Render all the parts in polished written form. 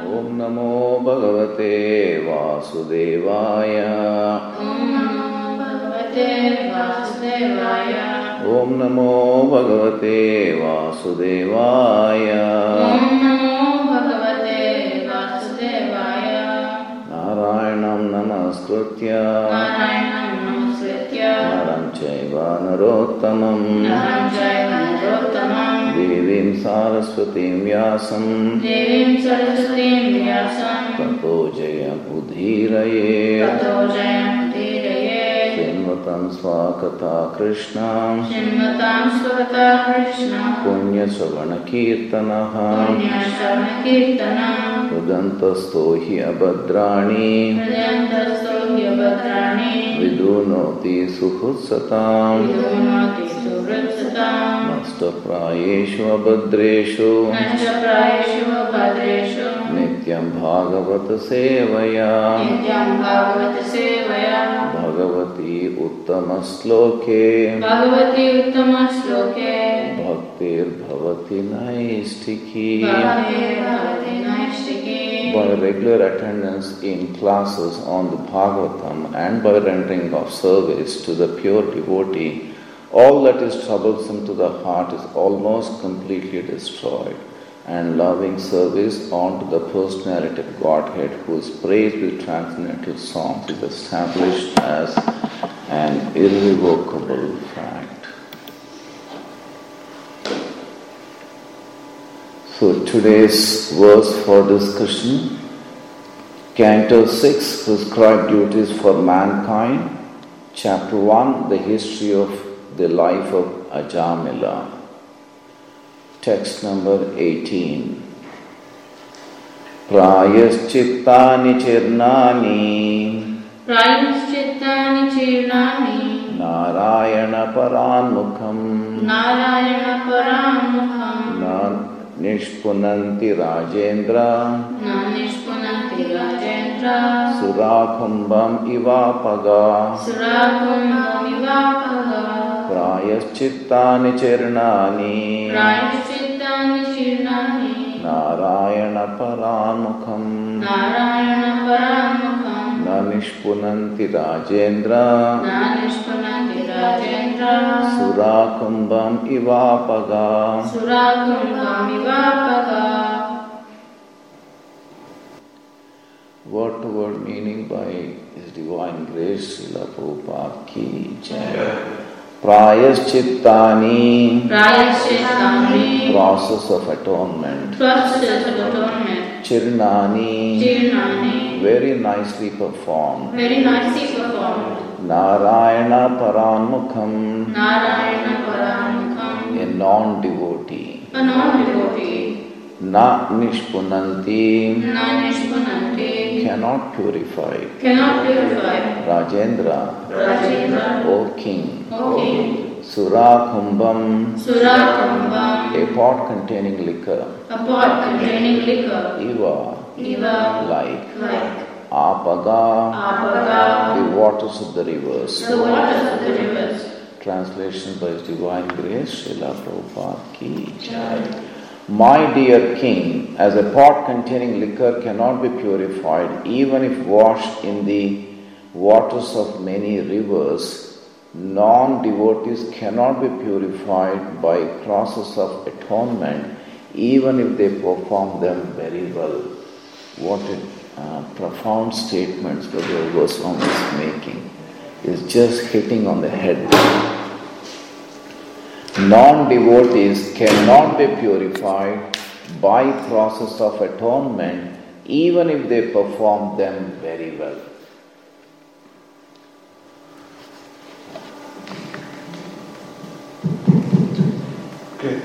Om Namo Bhagavate Vasudevaya. Om Namo Bhagavate Vasudevaya. Om Namo Bhagavate Vasudevaya. Om Namo Bhagavate Vasudevaya. Narayanam Namaskritya Naram Chaiva Narottamam Devim Saraswatim Vyasam Tato Jayam Udhiraye Srimvatam Swakata Krishna Punya Savana Kirtanaha Udantasto hi abhadrani Vidunoti suhutsatam Nastaprayeshu abhadreshu Nityam bhagavata sevaya Bhagavati uttamasloke Bhaktir bhavati naistiki. By regular attendance in classes on the Bhagavatam and by rendering of service to the pure devotee, all that is troublesome to the heart is almost completely destroyed, and loving service unto the personality of Godhead, who is praised with transcendental songs, is established as an irrevocable fact. So today's verse for discussion, Canto 6, Prescribed Duties for Mankind, Chapter 1, The History of the Life of Ajamila. Text number 18. Prayaschittani chirnani Narayana paranmukham Nishpunanti Rajendra Surakumbam Ivapaga Prayaschittani Chirnani Narayana Paranmukham Nanishpunanti Rajendra Surakumbam Ivapaga. Word to word meaning by His Divine Grace Srila Prabhupada ki jai. Prayaschittani, process of atonement. Chirnani, very nicely performed. Narayana Paranmukham, a non-devotee. Na Nishpunanti, cannot purify. Rajendra, O King. Surakumbam, a pot containing liquor. Iva, like. Apaga, the waters of the rivers. Translation by His Divine Grace, Srila Prabhupada ki jai. My dear King, as a pot containing liquor cannot be purified even if washed in the waters of many rivers, non-devotees cannot be purified by process of atonement even if they perform them very well. What a profound statements that the Goswami is making. Is just hitting on the head. Non-devotees cannot be purified by process of atonement even if they perform them very well. Okay.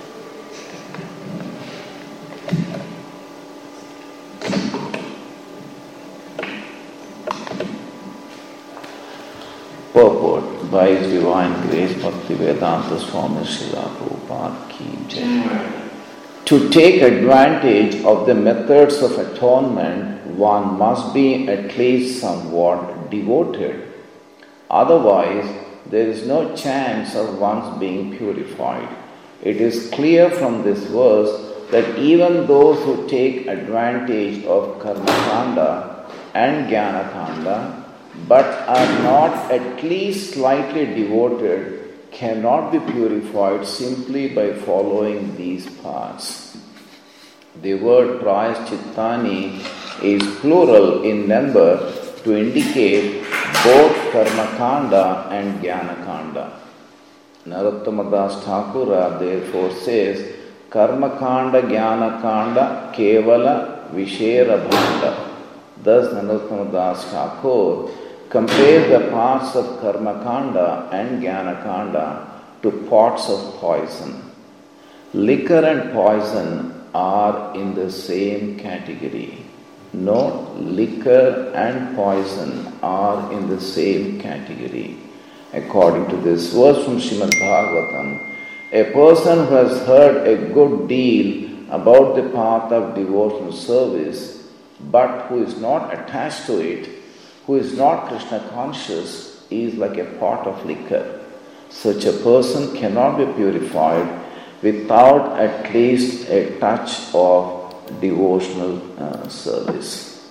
Purport by His Divine Grace Bhaktivedanta Swami Srila Prabhupada ki jai. To take advantage of the methods of atonement, one must be at least somewhat devoted. Otherwise, there is no chance of one's being purified. It is clear from this verse that even those who take advantage of Karmakanda and Jnanakanda but are not at least slightly devoted cannot be purified simply by following these paths. The word Prayaschittani is plural in number to indicate both Karmakanda and Jnanakanda. Narottama Das Thakura therefore says, Karmakanda Jnanakanda Kevala Vishera Bhanda. Thus Narottama Das Thakur compares the parts of Karmakanda and Jnanakanda to pots of poison. Liquor and poison are in the same category. Note, liquor and poison are in the same category. According to this verse from Srimad Bhagavatam, a person who has heard a good deal about the path of devotional service, but who is not attached to it, who is not Krishna conscious, is like a pot of liquor. Such a person cannot be purified without at least a touch of devotional service.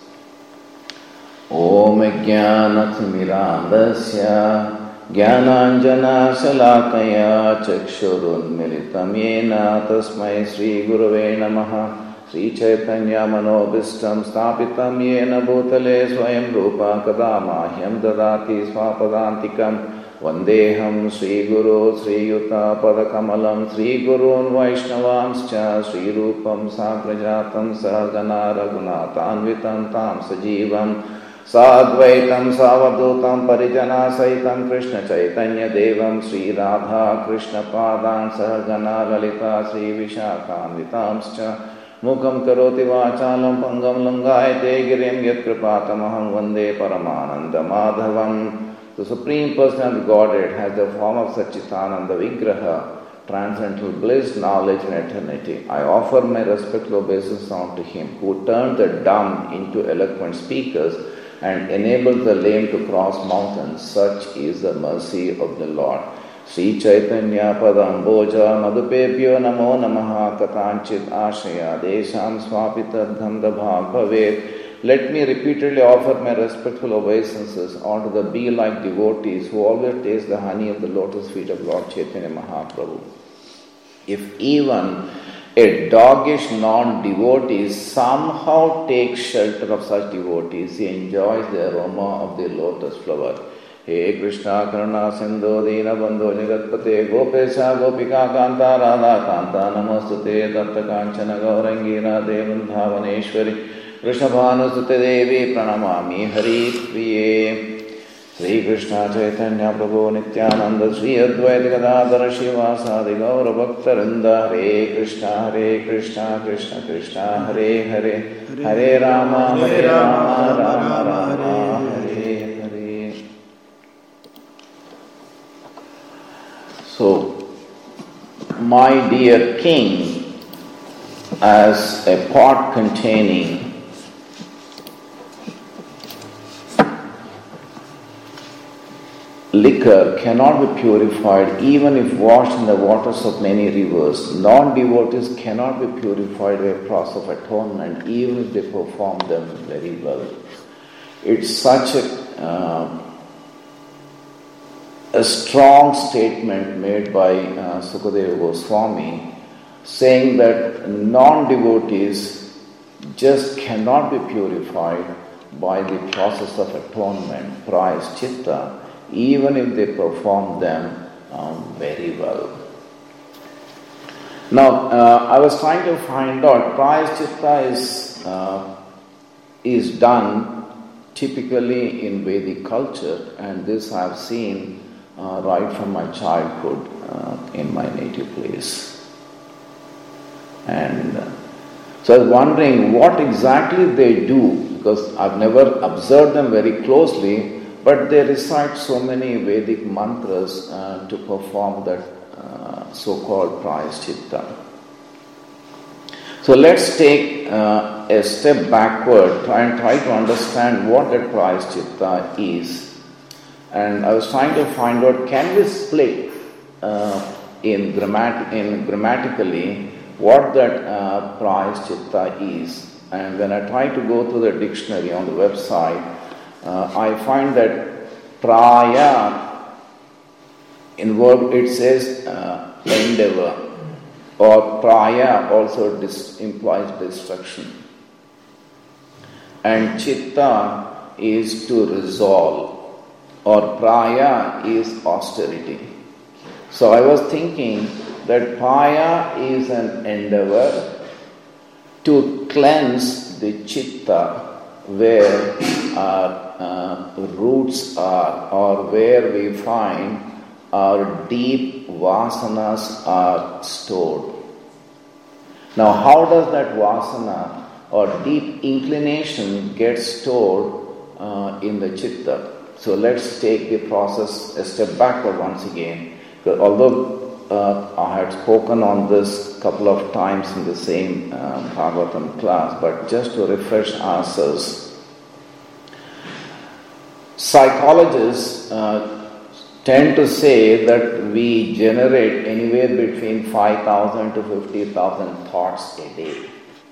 Om Jnanathmirandasya Jnananjana Shalakaya Chakshurunmilitam Yena Tasmai Sri Gurave Namaha Sri Chaitanya Manobhistam Stapitam Yena Bhutale Swayam Rupa Kadamahyam Dadati Swapadantikam Vandeham Sri Guru Sri Yuta Padakamalam Sri Gurun Vaishnavanscha Sri Rupam Sagrajatam Sahagana Raghunatanvitam Tam Sajivam Sadvaitam Savadutam Parijana Saitam Krishna Chaitanya Devam Sri Radha Krishna Padan Sahagana Lalita Sri Vishakhanvitamscha Mukam Karoti Vachalam Pangam Langayate Girim Yat Kripatamaham Vande Paramananda Madhavam. The Supreme Personality of Godhead has the form of Satchitananda Vigraha, transcendental bliss, knowledge and eternity. I offer my respectful obeisance unto Him who turned the dumb into eloquent speakers and enabled the lame to cross mountains. Such is the mercy of the Lord. Sri Chaitanya Padamboja Madhupebhyo Namo Namaha Katanchit Ashaya Desham Swapitadham Dabhag Bhavet. Let me repeatedly offer my respectful obeisances unto the bee-like devotees who always taste the honey of the lotus feet of Lord Chaitanya Mahaprabhu. If even a doggish non-devotee somehow takes shelter of such devotees, he enjoys the aroma of the lotus flower. He Krishna Karuna Sindhu Dina Bandhu Jagatpate Gopesha Gopika Kanta Radha Kanta Namastute Tatta Kanchana Gaurangi Radhe Vrindavaneshwari Vrishabhanusute Devi Pranamami Hari Priye Sri Krishna Chaitanya Prabhu Nityananda Sri Advaita Gadadhara Shivasadi Gaura Bhaktarinda Hare Krishna Krishna Krishna Hare Hare Hare Rama Rama Rama Hare Hare. So, my dear king, as a pot containing liquor cannot be purified even if washed in the waters of many rivers. Non-devotees cannot be purified by a process of atonement even if they perform them very well. It's such a strong statement made by Sukadeva Goswami, saying that non-devotees just cannot be purified by the process of atonement, prayaschitta, even if they perform them very well. Now, I was trying to find out, prayaschitta is done typically in Vedic culture, and this I have seen right from my childhood in my native place. And so I was wondering what exactly they do, because I've never observed them very closely, but they recite so many Vedic mantras to perform that so-called prayaschitta. So let's take a step backward and try to understand what that prayaschitta is. And I was trying to find out, can we split grammatically what that Prayaschitta is. And when I try to go through the dictionary on the website, I find that Praya, in verb it says endeavor, or Praya also implies destruction. And Chitta is to resolve, or Praya is austerity. So I was thinking that Praya is an endeavor to cleanse the Chitta where our roots are, or where we find our deep vasanas are stored. Now, how does that vasana or deep inclination get stored in the Chitta? So let's take the process a step backward once again. Although I had spoken on this a couple of times in the same Bhagavatam class, but just to refresh ourselves, psychologists tend to say that we generate anywhere between 5,000 to 50,000 thoughts a day.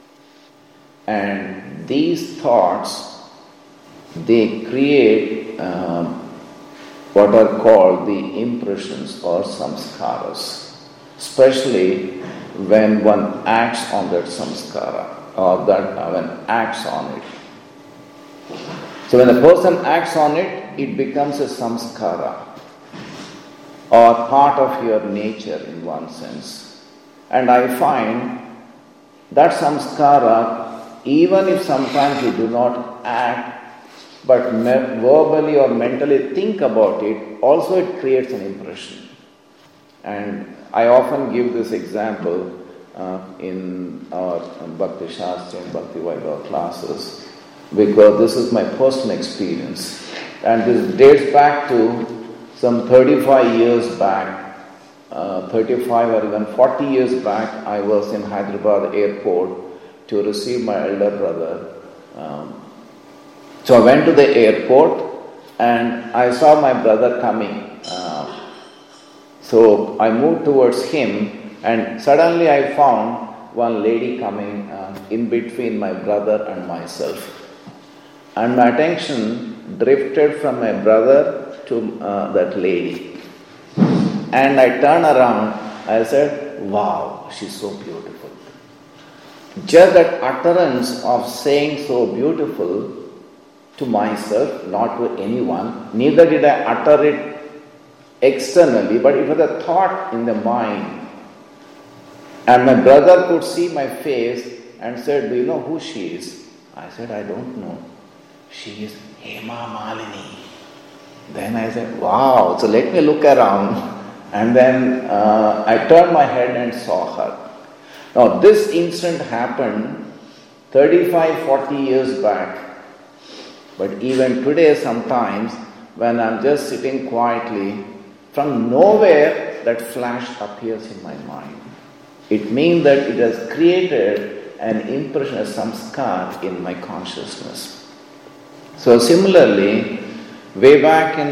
And these thoughts, they create what are called the impressions or samskaras, especially when one acts on that samskara or that one acts on it. So when a person acts on it, it becomes a samskara or part of your nature in one sense. And I find that samskara, even if sometimes you do not act, but verbally or mentally think about it, also it creates an impression. And I often give this example in our Bhakti Shastra and Bhakti Vaibhava classes, because this is my personal experience. And this dates back to some 35 years back, 35 or even 40 years back. I was in Hyderabad airport to receive my elder brother. So I went to the airport and I saw my brother coming. So I moved towards him, and suddenly I found one lady coming in between my brother and myself. And my attention drifted from my brother to that lady. And I turned around, I said, "Wow, she's so beautiful." Just that utterance of saying so beautiful to myself, not to anyone, neither did I utter it externally, but it was a thought in the mind. And my brother could see my face and said, "Do you know who she is?" I said, "I don't know." "She is Hema Malini." Then I said, "Wow, so let me look around." And then I turned my head and saw her. Now this incident happened 35, 40 years back. But even today sometimes, when I'm just sitting quietly, from nowhere that flash appears in my mind. It means that it has created an impression, a samskar in my consciousness. So similarly, way back in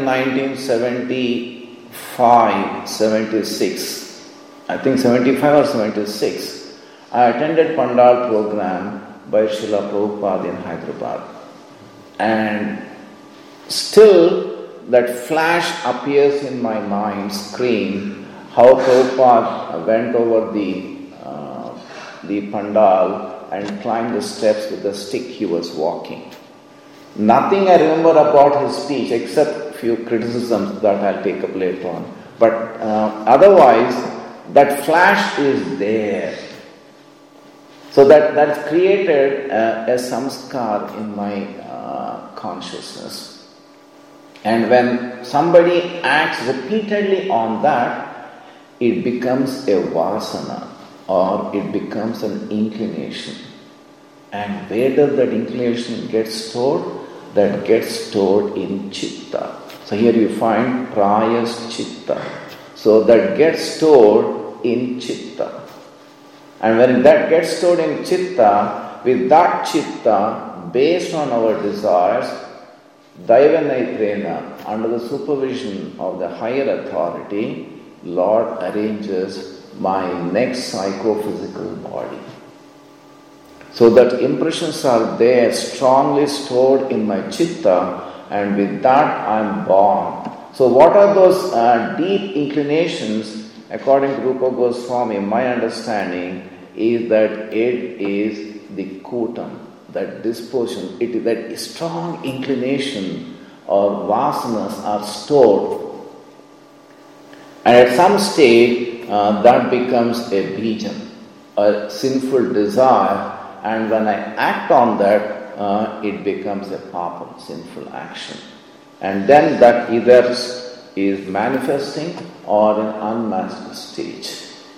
1975, 76, I think 75 or 76, I attended Pandal program by Srila Prabhupada in Hyderabad. And still that flash appears in my mind, screen, how Prabhupada went over the Pandal and climbed the steps with the stick he was walking. Nothing I remember about his speech except few criticisms that I'll take up later on. But otherwise, that flash is there. So that's created a samskar in my consciousness. And when somebody acts repeatedly on that, it becomes a vasana or it becomes an inclination. And where does that inclination get stored? That gets stored in chitta. So here you find prayas chitta. So that gets stored in chitta. And when that gets stored in chitta, with that chitta, based on our desires, Daivanaitrena, under the supervision of the higher authority, Lord arranges my next psychophysical body. So that impressions are there, strongly stored in my chitta, and with that I am born. So what are those deep inclinations? According to Rupa Goswami, my understanding is that it is the kutam, that disposition, it is that strong inclination or vasanas are stored. And at some stage, that becomes a bijam, a sinful desire, and when I act on that, it becomes a papam, sinful action. And then that either is manifesting or in unmasked stage.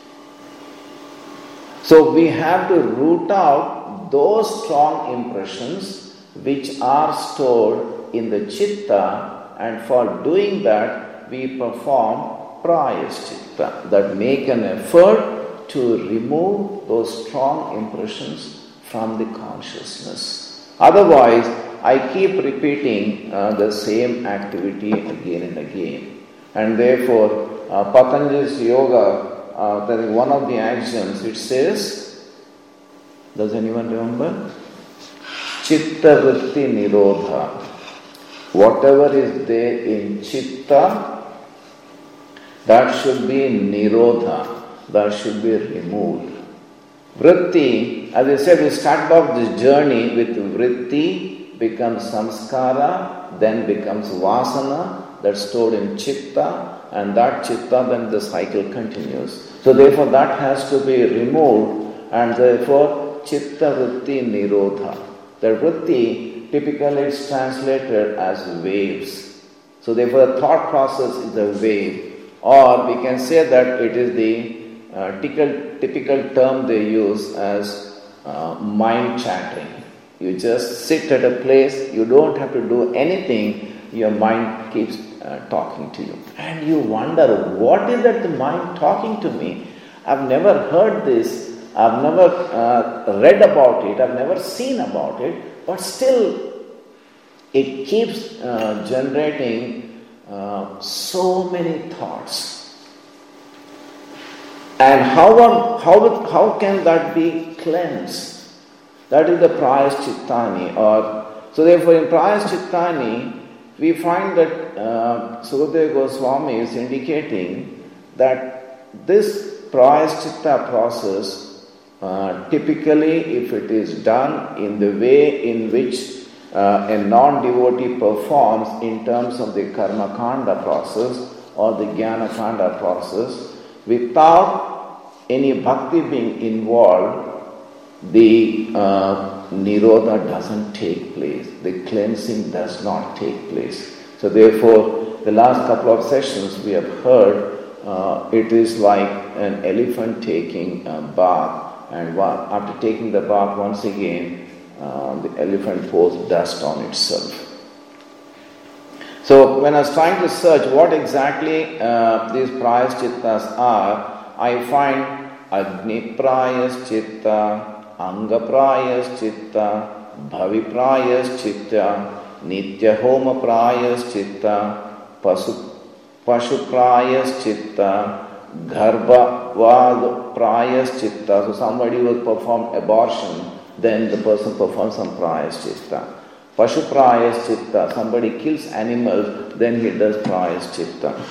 So we have to root out those strong impressions which are stored in the chitta, and for doing that we perform prayaschita, that make an effort to remove those strong impressions from the consciousness. Otherwise, I keep repeating the same activity again and again. And therefore, Patanjali's yoga, that is one of the axioms, it says, does anyone remember? Chitta vritti nirodha. Whatever is there in chitta, that should be nirodha, that should be removed. Vritti, as I said, we start off this journey with vritti, becomes samskara, then becomes vasana, that's stored in chitta, and that chitta, then the cycle continues. So therefore that has to be removed, and therefore chitta vritti nirodha. The vritti typically is translated as waves. So therefore the thought process is a wave, or we can say that it is the typical term they use as mind chattering. You just sit at a place, you don't have to do anything, your mind keeps talking to you. And you wonder, what is that the mind talking to me? I've never heard this, I've never read about it, I've never seen about it, but still it keeps generating so many thoughts. And how can that be cleansed? That is the prayaschitani. So therefore in prayaschitani, we find that Sukadeva Goswami is indicating that this prayaschita process, typically if it is done in the way in which a non-devotee performs in terms of the karma kanda process or the jnana kanda process, without any bhakti being involved, the nirodha doesn't take place, the cleansing does not take place. So therefore, the last couple of sessions we have heard, it is like an elephant taking a bath, and after taking the bath once again, the elephant pours dust on itself. So when I was trying to search what exactly these prayaschittas are, I find Agni prayaschita, Anga prayaschita, Bhavi prayaschita, Nitya homa prayaschita, Pashu prayaschita, Garbha vad prayaschita. So somebody will perform abortion, then the person performs some prayaschita. Pashu prayaschita, somebody kills animals, then he does prayaschita.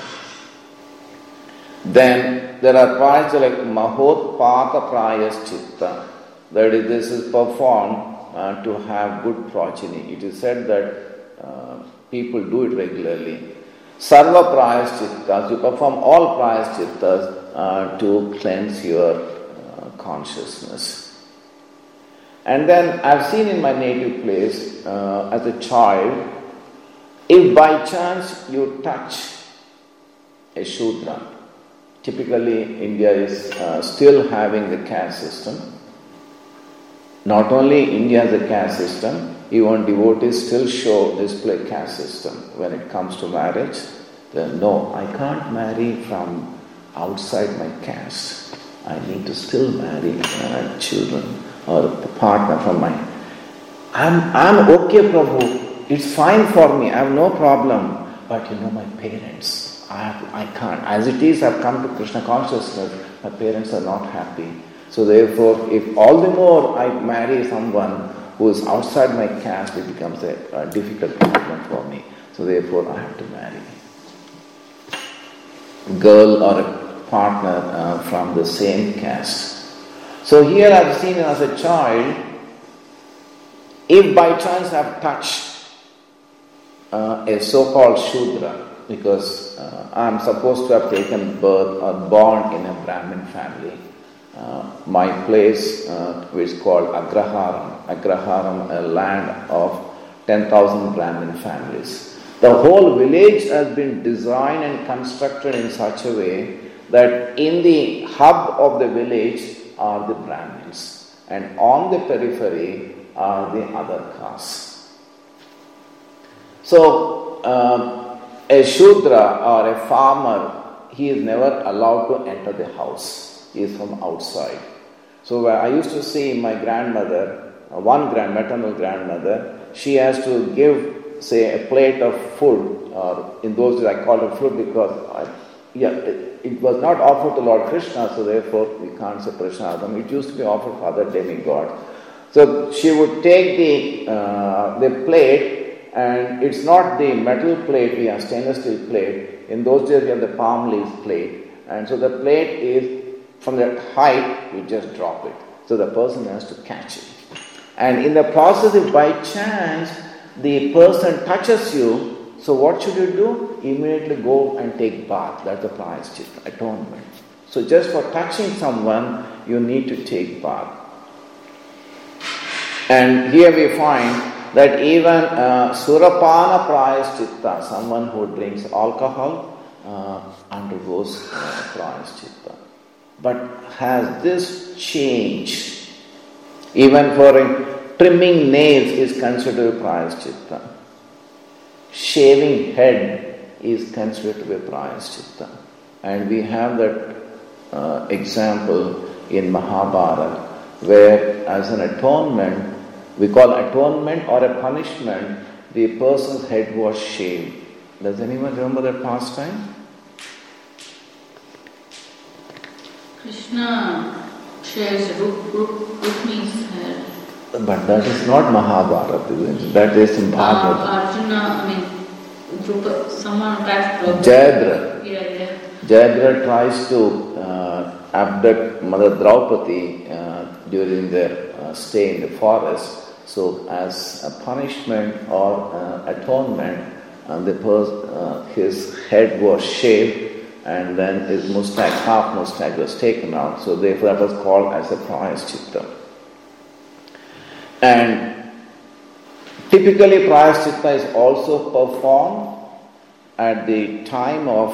Then there are prayaschita like mahotpata prayaschita. That is, this is performed to have good progeny. It is said that people do it regularly. Sarva prayaschittas, you perform all prayaschittas to cleanse your consciousness. And then I've seen in my native place as a child, if by chance you touch a Shudra, typically India is still having the caste system. Not only India has a caste system, even devotees still display caste system when it comes to marriage. Then no, I can't marry from outside my caste. I need to still marry children or a partner from my... I'm okay, Prabhu. It's fine for me. I have no problem. But my parents, I can't. As it is, I've come to Krishna consciousness. my parents are not happy. So therefore, if all the more I marry someone who is outside my caste, it becomes a difficult problem for me. So therefore, I have to marry a girl or a partner from the same caste. So here I've seen as a child, if by chance I've touched a so-called Shudra, because I'm supposed to have taken birth or born in a Brahmin family. My place is called Agraharam. Agraharam, a land of 10,000 Brahmin families. The whole village has been designed and constructed in such a way that in the hub of the village are the Brahmins, and on the periphery are the other castes. So, a Shudra or a farmer, he is never allowed to enter the house. He is from outside. So I used to see my grandmother, maternal grandmother, she has to give, say, a plate of food, or in those days I called it food because it was not offered to Lord Krishna, so therefore we can't say Prashadam. It used to be offered for other demigods. So she would take the plate, and it's not the metal plate, we have stainless steel plate. In those days we have the palm leaf plate. And so the plate is, from that height, you just drop it. So the person has to catch it. And in the process, if by chance the person touches you, so what should you do? Immediately go and take bath. That's the prayashchitta, atonement. So just for touching someone, you need to take bath. And here we find that even Surapana Prayashchitta, someone who drinks alcohol, undergoes Prayashchitta. But has this changed? Even for trimming nails is considered Prayashchitta. Shaving head is considered to be Prayashchitta. And we have that example in Mahabharata, where as an atonement, we call atonement or a punishment, the person's head was shaved. Does anyone remember that pastime? Krishna shaves Rukmini's head. But that is not Mahabharata, isn't it? That is in Bhagavad. Arjuna, someone attacks Prabhupada. Jayadratha. Yeah. Jayadratha tries to abduct Mother Draupadi during their stay in the forest. So as a punishment or atonement, his head was shaved, and then his mustache, half mustache was taken out. So therefore that was called as a prayashchitta. And typically prayashchitta is also performed at the time of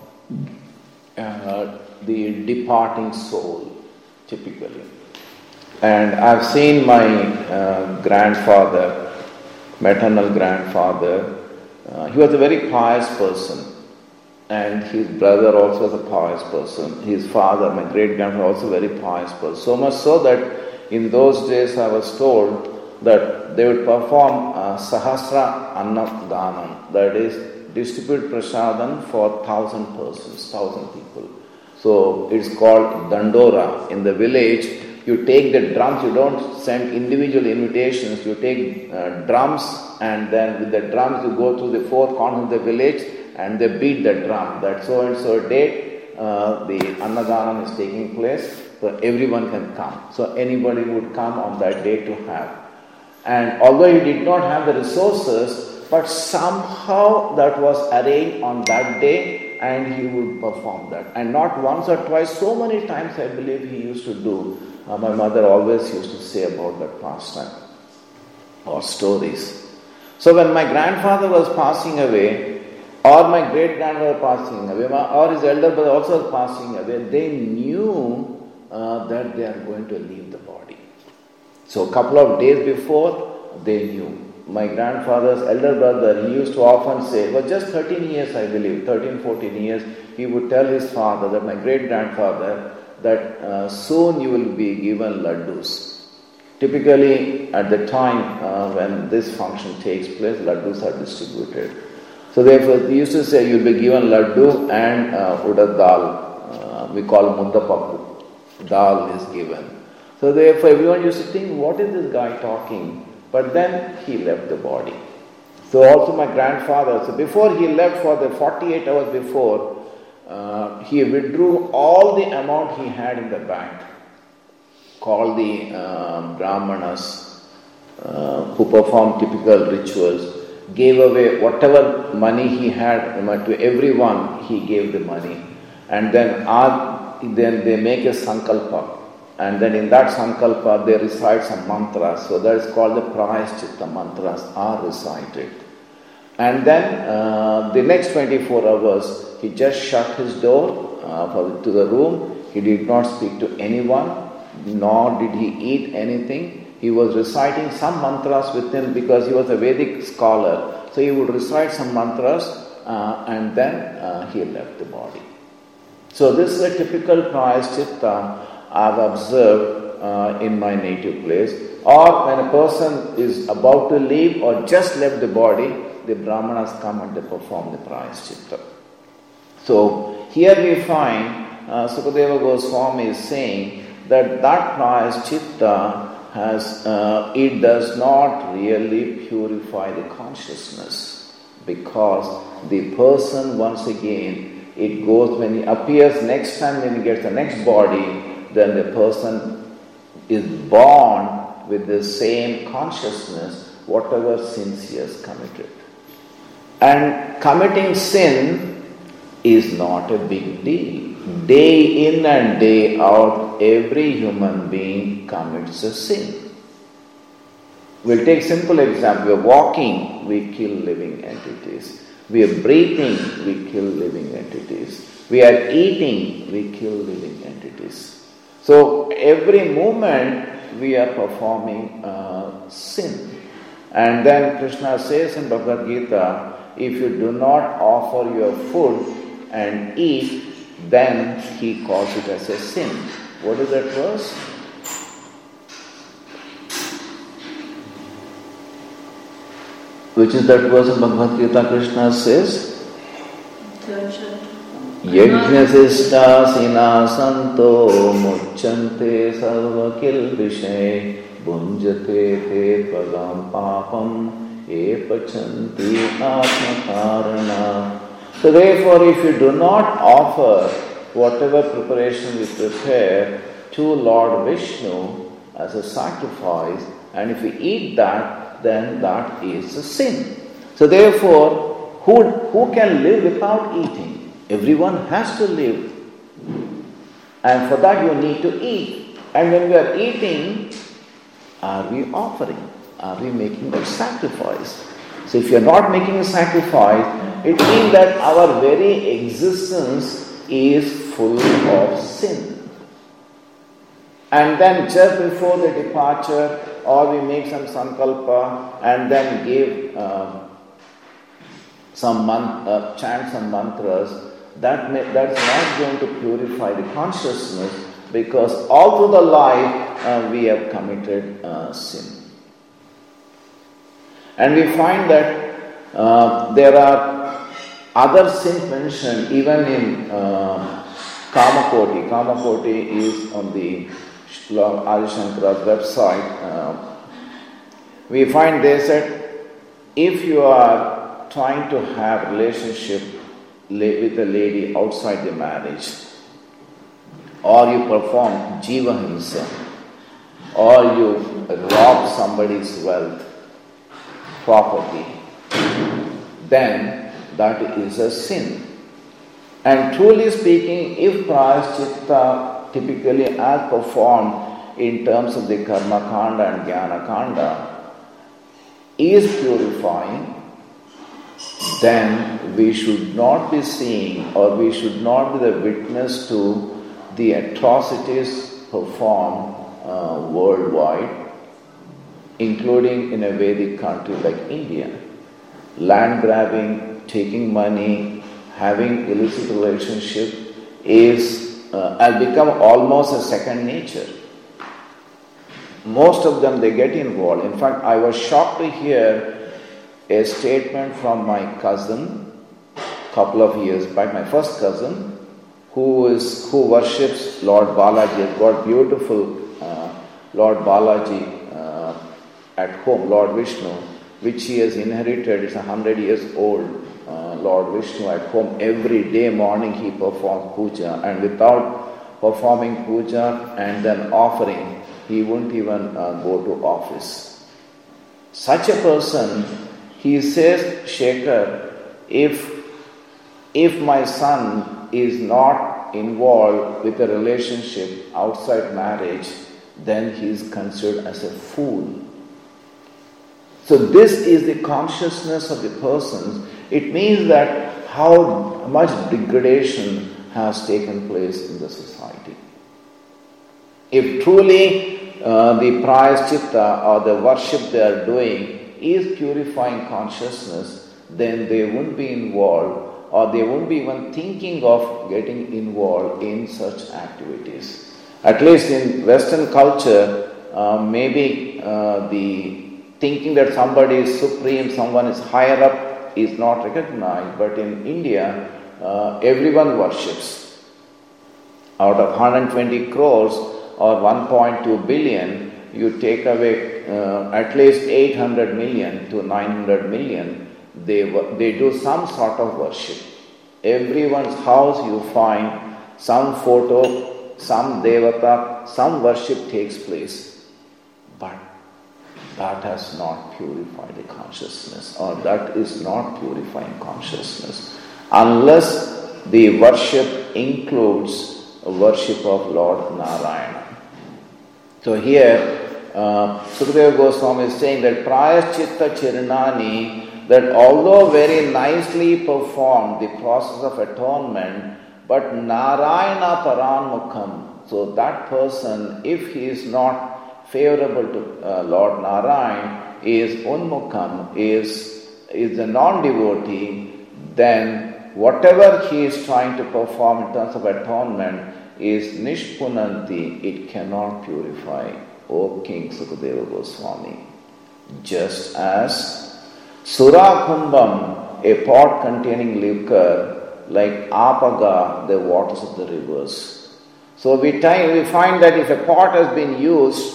the departing soul, typically. And I've seen my grandfather, maternal grandfather, he was a very pious person. And his brother also was a pious person. His father, my great-grandfather, also a very pious person. So much so that in those days I was told that they would perform Sahasra Annadhanam, that is, distribute prasadam for 1,000 persons, 1,000 people. So it's called Dandora. In the village, you take the drums, you don't send individual invitations, you take drums, and then with the drums you go to the four corners of the village and they beat the drum that so and so date the Annadhanam is taking place, so everyone can come. So anybody would come on that day to have. And although he did not have the resources, but somehow that was arranged on that day and he would perform that. And not once or twice, so many times I believe he used to do. My mother always used to say about that pastime or stories. So when my grandfather was passing away, or my great-grandfather passing away, or his elder brother also was passing away, they knew that they are going to leave the body. So a couple of days before, they knew. My grandfather's elder brother, he used to often say, it was just 13 years I believe, 13, 14 years, he would tell his father, that my great-grandfather, that soon you will be given laddus. Typically, at the time when this function takes place, laddus are distributed. So therefore, he used to say, you will be given laddu and udad dal, we call mundapapu, dal is given. So therefore everyone used to think, what is this guy talking? But then he left the body. So also my grandfather, so before he left for the 48 hours before, he withdrew all the amount he had in the bank, called the brahmanas who performed typical rituals, gave away whatever money he had to everyone, he gave the money. And then they make a sankalpa. And then in that sankalpa they recite some mantras. So that is called the prayaschitta mantras are recited. And then the next 24 hours he just shut his door to the room. He did not speak to anyone, nor did he eat anything. He was reciting some mantras with him because he was a Vedic scholar. So he would recite some mantras and then he left the body. So this is a typical prayaschitta I've observed in my native place. Or when a person is about to leave or just left the body, the brahmanas come and they perform the prayaschitta. So here we find Sukadeva Goswami is saying that prayaschitta it does not really purify the consciousness, because the person once again, it goes when he appears next time, when he gets the next body, then the person is born with the same consciousness, whatever sins he has committed. And committing sin is not a big deal. Day in and day out, every human being commits a sin. We'll take simple example. We are walking, we kill living entities. We are breathing, we kill living entities. We are eating, we kill living entities. So every moment we are performing sin. And then Krishna says in Bhagavad Gita, if you do not offer your food and eat, then he calls it as a sin. What is that verse? Which is that verse in Bhagavad Gita Krishna says? Yajnasista sina santo mucchante sarva kilvishe bunjate te tvagam papam epachanti atmakarana. So therefore, if you do not offer whatever preparation we prepare to Lord Vishnu as a sacrifice, and if we eat that, then that is a sin. So therefore, who can live without eating? Everyone has to live. And for that you need to eat. And when we are eating, are we offering? Are we making a sacrifice? So if you are not making a sacrifice, it means that our very existence is full of sin. And then just before the departure, or we make some sankalpa and then give chant some mantras, that's not going to purify the consciousness, because all through the life we have committed sin. And we find that there are other sins mentioned even in Kamakoti. Kamakoti is on the Adi Shankara's website. We find they said, if you are trying to have relationship with a lady outside the marriage, or you perform jiva himsa, or you rob somebody's wealth, property, then that is a sin. And truly speaking, if prayaschitta typically as performed in terms of the karma kanda and jnana kanda is purifying, then we should not be seeing, or we should not be the witness to the atrocities performed worldwide, including in a Vedic country like India. Land grabbing, taking money, having illicit relationship has become almost a second nature. Most of them, they get involved. In fact, I was shocked to hear a statement from my cousin, couple of years back, my first cousin. who worships Lord Balaji, has got beautiful Lord Balaji at home, Lord Vishnu, which he has inherited. It's 100 years old. Lord Vishnu at home, every day morning he performs puja, and without performing puja and then offering, he won't even go to office. Such a person, he says, Shekhar, if my son is not involved with a relationship outside marriage, then he is considered as a fool. So this is the consciousness of the persons. It means that how much degradation has taken place in the society. If truly the prayaschitta or the worship they are doing is purifying consciousness, then they won't be involved, or they won't be even thinking of getting involved in such activities. At least in Western culture, maybe the thinking that somebody is supreme, someone is higher up, is not recognized. But in India, everyone worships. Out of 120 crores or 1.2 billion, you take away at least 800 million to 900 million, they do some sort of worship. Everyone's house you find some photo, some devata, some worship takes place. But that has not purified the consciousness, or that is not purifying consciousness, unless the worship includes a worship of Lord Narayana. So here, Sukadeva Goswami is saying that Prayaschitta Chiranani, that although very nicely performed the process of atonement, but Narayana Paranmukham, so that person, if he is not favorable to Lord Narayan, is unmukham, is a non-devotee, then whatever he is trying to perform in terms of atonement is nishpunanti, it cannot purify. O King Sukadeva Goswami. Just as Sura Kumbham, a pot containing liquor, like Apaga, the waters of the rivers. So we find that if a pot has been used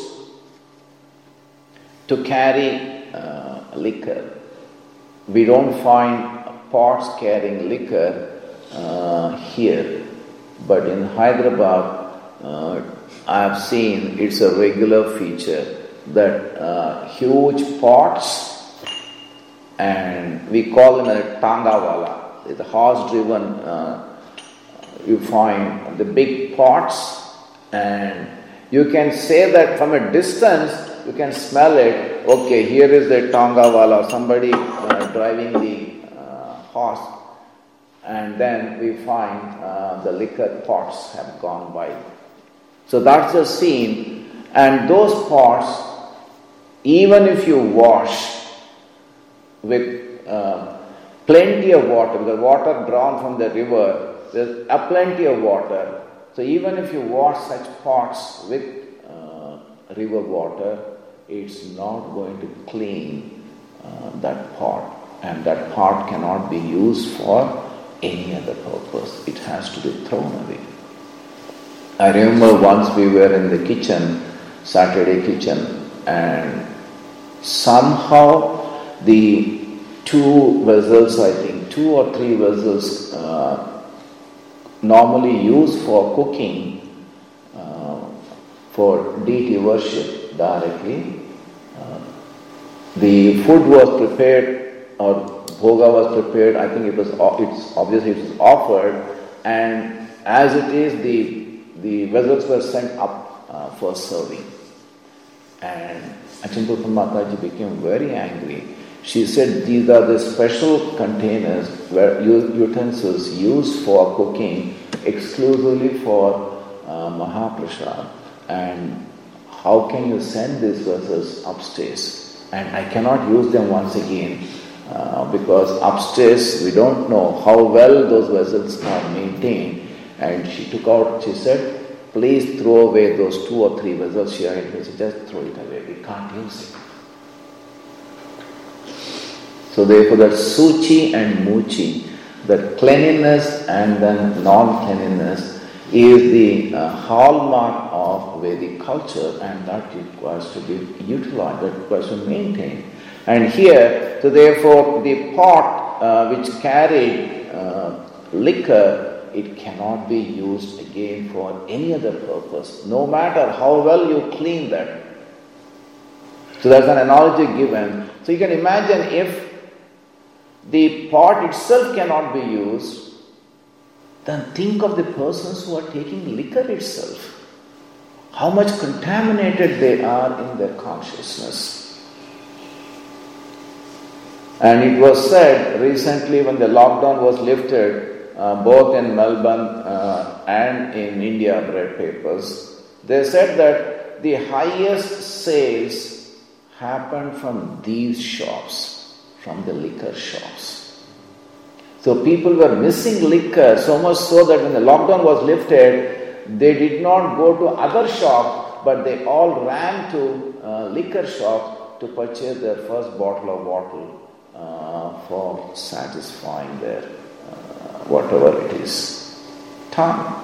to carry liquor, we don't find pots carrying liquor here. But in Hyderabad, I have seen it's a regular feature that huge pots, and we call them a tangawala. It's a horse-driven. You find the big pots, and you can say that from a distance you can smell it. Okay, here is the tangawala, somebody driving the horse, and then we find the liquor pots have gone by. So that's the scene, and those pots, even if you wash with plenty of water, because water drawn from the river, there's plenty of water. So even if you wash such pots with river water, it's not going to clean that pot, and that pot cannot be used for any other purpose. It has to be thrown away. I remember once we were in the kitchen, Saturday kitchen, and somehow the two vessels, I think 2 or 3 vessels normally used for cooking, for deity worship directly, the food was prepared, or bhoga was prepared. I think it's obviously it was offered, and as it is, the vessels were sent up for serving. And Achintopan Mataji became very angry. She said these are the special containers, where utensils used for cooking exclusively for Mahaprasad, and how can you send these vessels upstairs? And I cannot use them once again because upstairs we don't know how well those vessels are maintained. And she said, please throw away those 2 or 3 vessels here. And said, just throw it away, we can't use it. So therefore that suchi and muchi, that cleanliness and then non-cleanliness, is the hallmark of Vedic culture, and that requires to be utilized, that requires to maintain. And here, so therefore, the pot which carried liquor, it cannot be used again for any other purpose, no matter how well you clean that. So there's an analogy given. So you can imagine if the pot itself cannot be used, then think of the persons who are taking liquor itself. How much contaminated they are in their consciousness. And it was said recently when the lockdown was lifted, both in Melbourne and in India, I've read papers, they said that the highest sales happened from these shops, from the liquor shops. So people were missing liquor so much so that when the lockdown was lifted, they did not go to other shops, but they all ran to liquor shops to purchase their first bottle of water for satisfying their whatever it is, tongue.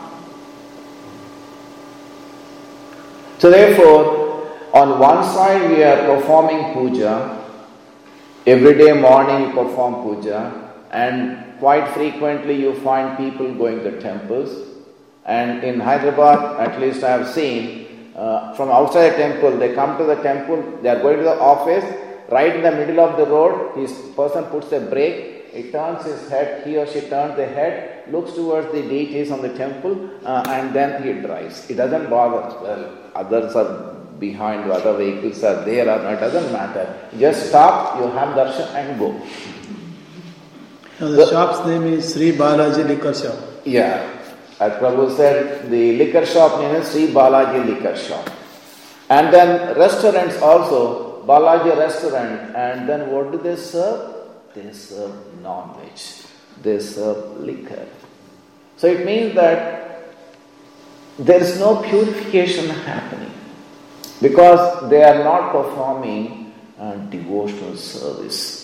So therefore, on one side we are performing puja. Every day morning we perform puja, and quite frequently you find people going to temples. And in Hyderabad, at least I have seen, from outside the temple, they come to the temple, they are going to the office, right in the middle of the road, this person puts a brake, he turns his head, he or she turns the head, looks towards the deities on the temple, and then he drives. It doesn't bother. Well, others are behind, other vehicles are there, or not, it doesn't matter. Just stop, you have darshan and go. Now the shop's name is Sri Balaji Liquor Shop. Yeah, as Prabhu said, the liquor shop name is Sri Balaji Liquor Shop. And then restaurants also, Balaji restaurant, and then what do they serve? They serve non-veg. They serve liquor. So it means that there is no purification happening because they are not performing devotional service.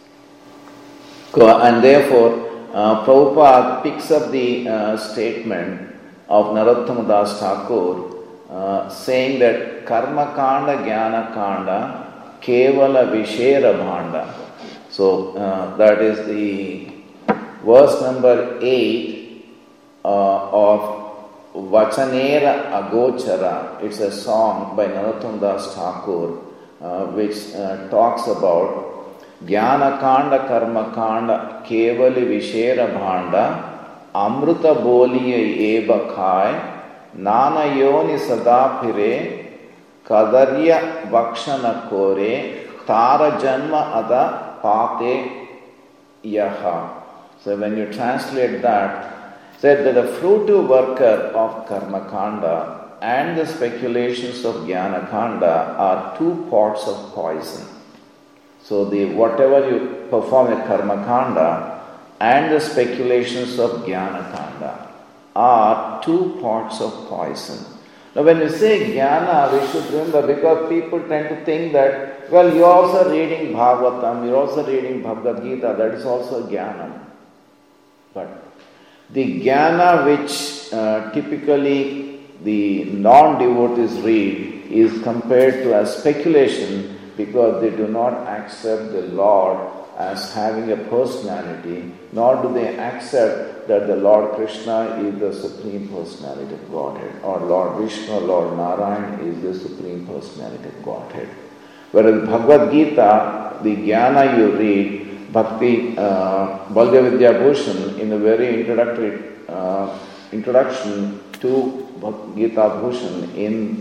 And therefore, Prabhupada picks up the statement of Narottama Das Thakur saying that Karma Kanda Jnana Kanda Kevala Vishera Bhanda. So that is the verse number 8 of Vachanera Agochara. It's a song by Narottama Das Thakur which talks about Jnana Kanda Karma Kanda Kevali Vishera Bhanda Amruta Boliya Eba Khai Nana Yoni Sadapire Kadarya Vakshana Kore Tara Janma Ada Pate Yaha. So when you translate that, said that the fruitive worker of Karma Kanda and the speculations of Jnana Kanda are two pots of poison. So the whatever you perform a Karma Kanda and the speculations of Jnana Kanda are two pots of poison. Now when we say Jnana, we should remember, because people tend to think that, well, you're also reading Bhagavatam, you're also reading Bhagavad Gita, that is also Jnana. But the Jnana which typically the non-devotees read is compared to as speculation, because they do not accept the Lord as having a personality, nor do they accept that the Lord Krishna is the Supreme Personality of Godhead, or Lord Vishnu, Lord Narayan is the Supreme Personality of Godhead. Whereas Bhagavad Gita, the Jnana you read, Bhakti Baldev Vidya Bhushan, in the very introductory introduction to Gita Bhushan in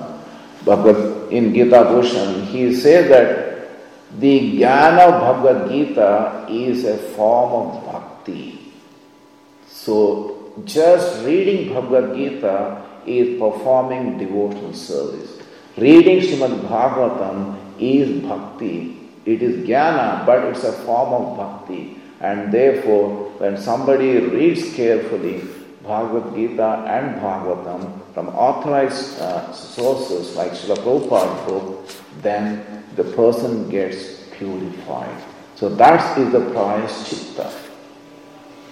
Gita Bhushan, he says that the Jnana of Bhagavad Gita is a form of bhakti. So just reading Bhagavad Gita is performing devotional service. Reading Srimad Bhagavatam is bhakti. It is Jnana, but it's a form of bhakti. And therefore, when somebody reads carefully Bhagavad Gita and Bhagavatam from authorized sources like Srila Prabhupada's book, then the person gets purified. So that is the prayaschitta.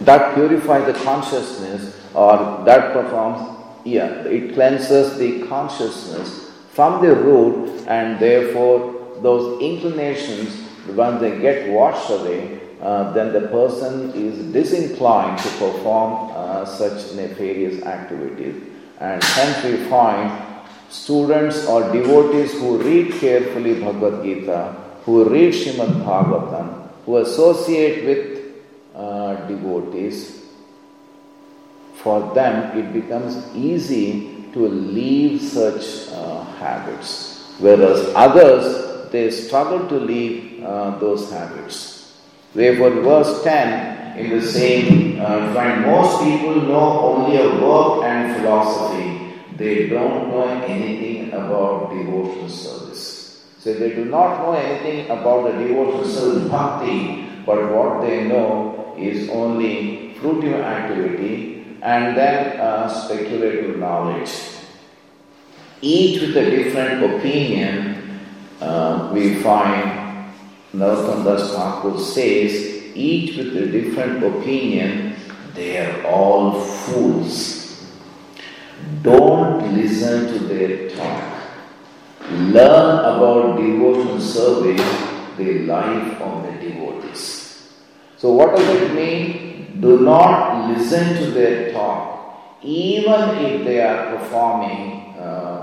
that purifies the consciousness, or that performs, it cleanses the consciousness from the root, and therefore those inclinations, once they get washed away, then the person is disinclined to perform such nefarious activities. And hence we find students or devotees who read carefully Bhagavad Gita, who read Srimad Bhagavatam, who associate with devotees, for them it becomes easy to leave such habits, whereas others, they struggle to leave those habits. Therefore, verse 10 in the same, find most people know only of work and philosophy. They don't know anything about devotional service. So they do not know anything about the devotional service, bhakti, but what they know is only fruitive activity and then speculative knowledge. Each with a different opinion, we find Narottam Das Thakur says, each with a different opinion, they are all fools. Don't listen to their talk. Learn about devotional service, the life of the devotees. So what does it mean? Do not listen to their talk, even if they are performing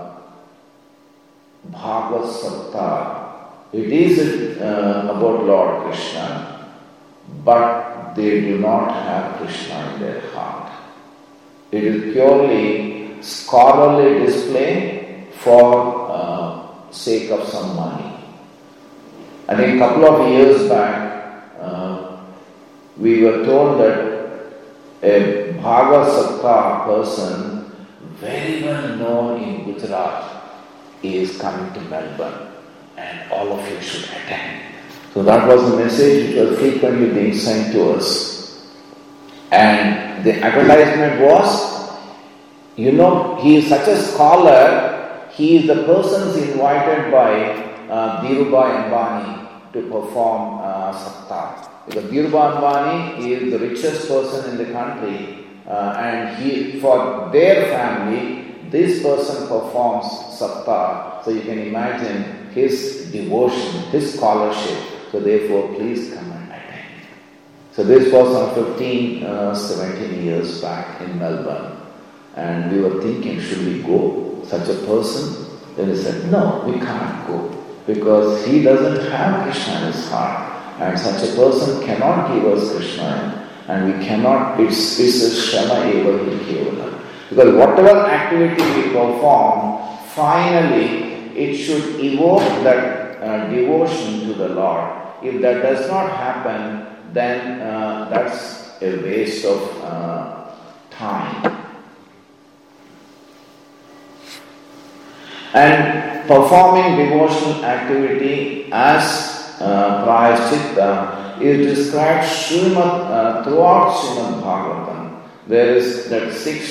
Bhagavad Saptar. It is about Lord Krishna, but they do not have Krishna in their heart. It is purely scholarly display for sake of some money. I think a couple of years back, we were told that a Bhagavad Saptar person, very well known in Gujarat, is coming to Melbourne. And all of you should attend. So that was the message which was frequently being sent to us. And the advertisement was, he is such a scholar, he is the person invited by Dhirubhai Ambani to perform Saptar. Because Dhirubhai Ambani is the richest person in the country, and for their family, this person performs Saptar. So you can imagine his devotion, his scholarship. So therefore, please come and attend. So this was some 17 years back in Melbourne. And we were thinking, should we go? Such a person? Then we said, no, we can't go. Because he doesn't have Krishna in his heart. And such a person cannot give us Krishna. And we cannot, it's a Shama Eva Hi Kevala. Because whatever activity we perform, finally, it should evoke that devotion to the Lord. If that does not happen, then that's a waste of time. And performing devotional activity as prayaschitta is described throughout Srimad Bhagavatam. There is that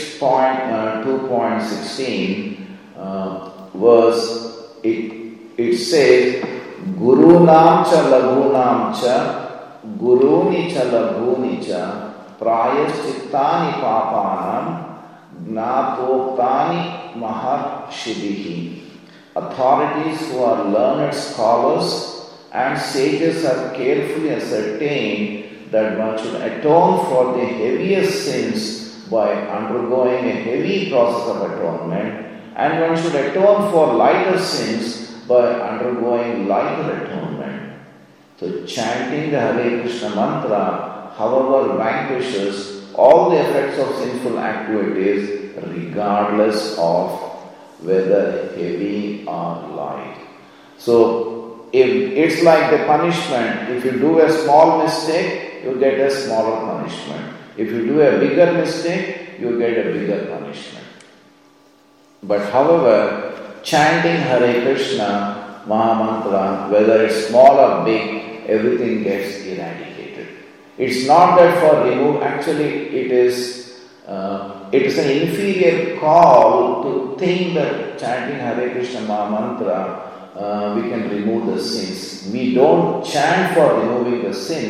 2.16 verse. It says, Gurunam cha laghunam cha, Guruni cha laghuni cha, prayaschittani papanam, gnatoktani maharshibihi. Authorities who are learned scholars and sages have carefully ascertained that one should atone for the heaviest sins by undergoing a heavy process of atonement, and one should atone for lighter sins by undergoing lighter atonement. So chanting the Hare Krishna mantra, however, vanquishes all the effects of sinful activities regardless of whether heavy or light. So if it's like the punishment, if you do a small mistake, you get a smaller punishment. If you do a bigger mistake, you get a bigger punishment. But however, chanting Hare Krishna Mahamantra, whether it's small or big, everything gets eradicated. It's not that for remove, actually it is an inferior call to think that chanting Hare Krishna Mahamantra we can remove the sins. We don't chant for removing the sins,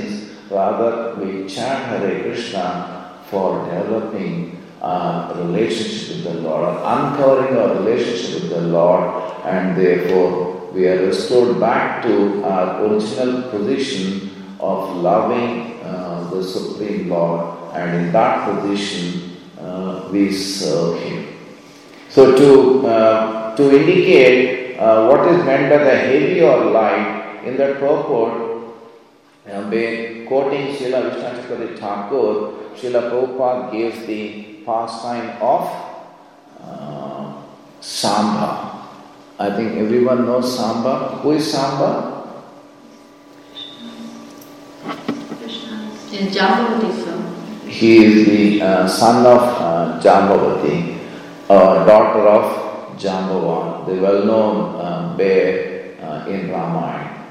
rather we chant Hare Krishna for developing a relationship with the Lord, uncovering our relationship with the Lord, and therefore we are restored back to our original position of loving the Supreme Lord, and in that position we serve Him. So to indicate what is meant by the heavy or light, in that purport, quoting Srila Vishnu Thakur, Srila Prabhupada gives the pastime of Samba. I think everyone knows Samba. Who is Samba? In Jambavati, sir. He is the son of Jambavati, daughter of Jambavan, the well-known bear in Ramayana.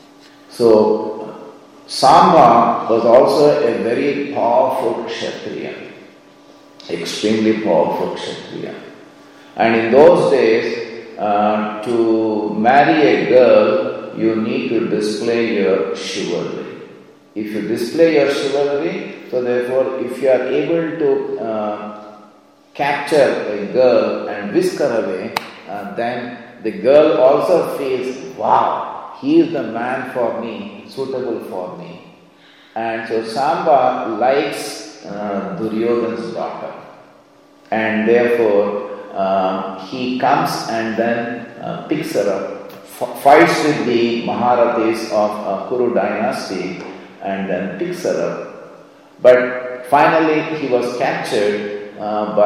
So, Samba was also a very powerful Kshatriya, extremely powerful Kshatriya. And in those days, to marry a girl, you need to display your chivalry. If you display your chivalry, so therefore, if you are able to capture a girl and whisk her away, then the girl also feels, wow, he is the man for me, suitable for me. And so Samba likes Duryodhana's daughter, and therefore he comes and then picks her up, fights with the Maharathis of Kuru dynasty, and then picks her up. But finally he was captured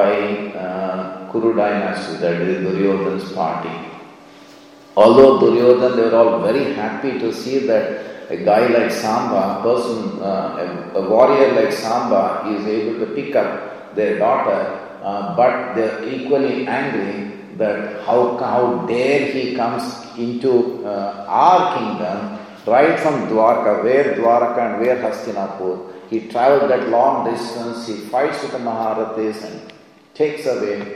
by Kuru dynasty, that is Duryodhana's party. Although Duryodhana, they were all very happy to see that a guy like Samba, a warrior like Samba is able to pick up their daughter, but they are equally angry that how dare he comes into our kingdom, right from Dwarka, where Dwarka and where Hastinapur. He travelled that long distance, he fights with the Maharathis and takes away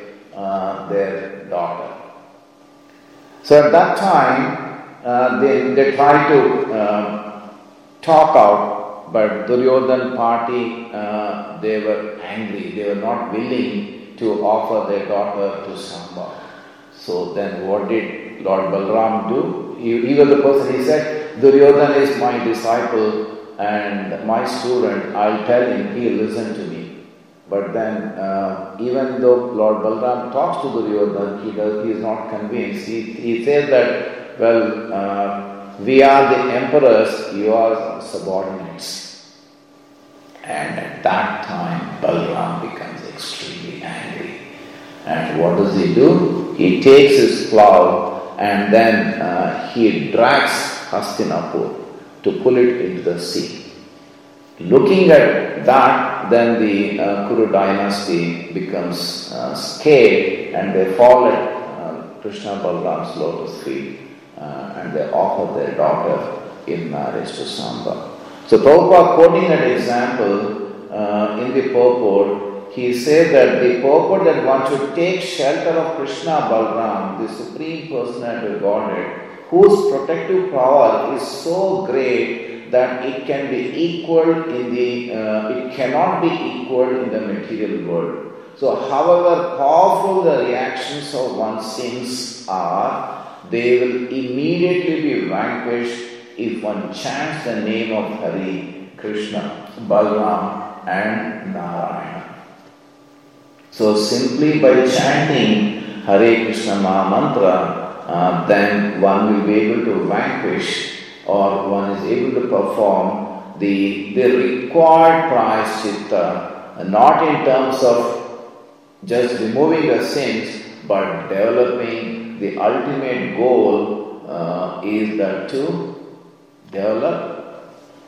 their daughter. So at that time, they tried to talk out, but Duryodhana party, they were angry, they were not willing to offer their daughter to Samba. So then what did Lord Balram do? He was the person, he said, Duryodhana is my disciple and my student, I'll tell him, he'll listen to me. But then, even though Lord Balram talks to Duryodhana, he is not convinced. He says that, well, we are the emperors, you are subordinates. And at that time, Balram becomes extremely angry. And what does he do? He takes his plough and then he drags Hastinapur to pull it into the sea. Looking at that, then the Kuru dynasty becomes scared and they fall at Krishna Balram's lotus feet and they offer their daughter in marriage to Samba. So Prabhupada, quoting that example in the purport, he said that the purport that one should take shelter of Krishna Balram, the Supreme Personality of Godhead, whose protective power is so great that it can be equal it cannot be equal in the material world. So however powerful the reactions of one's sins are, they will immediately be vanquished if one chants the name of Hari, Krishna, Balram and Narayana. So simply by chanting Hare Krishna Maha Mantra, then one will be able to vanquish, or one is able to perform the required prayaschitta, not in terms of just removing the sins, but developing the ultimate goal is that to develop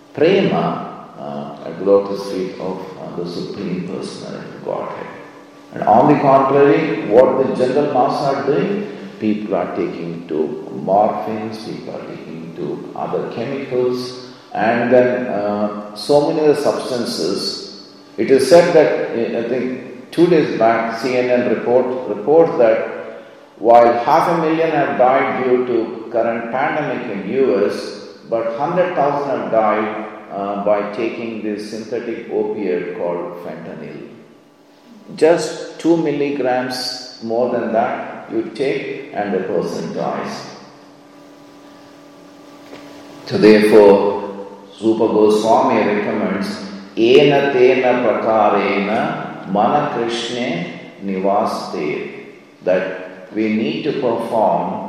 prema at the lotus feet of the Supreme Personality of Godhead. And on the contrary, what the general mass are doing, people are taking to morphines, people are taking to other chemicals, and then so many other substances. It is said that, I think 2 days back, CNN reports that while 500,000 have died due to current pandemic in US, but 100,000 have died by taking this synthetic opiate called fentanyl. Just 2 milligrams more than that you take and the person dies. So therefore, Rupa Goswami recommends Ena tena prakarena mana krishne nivaste, that we need to perform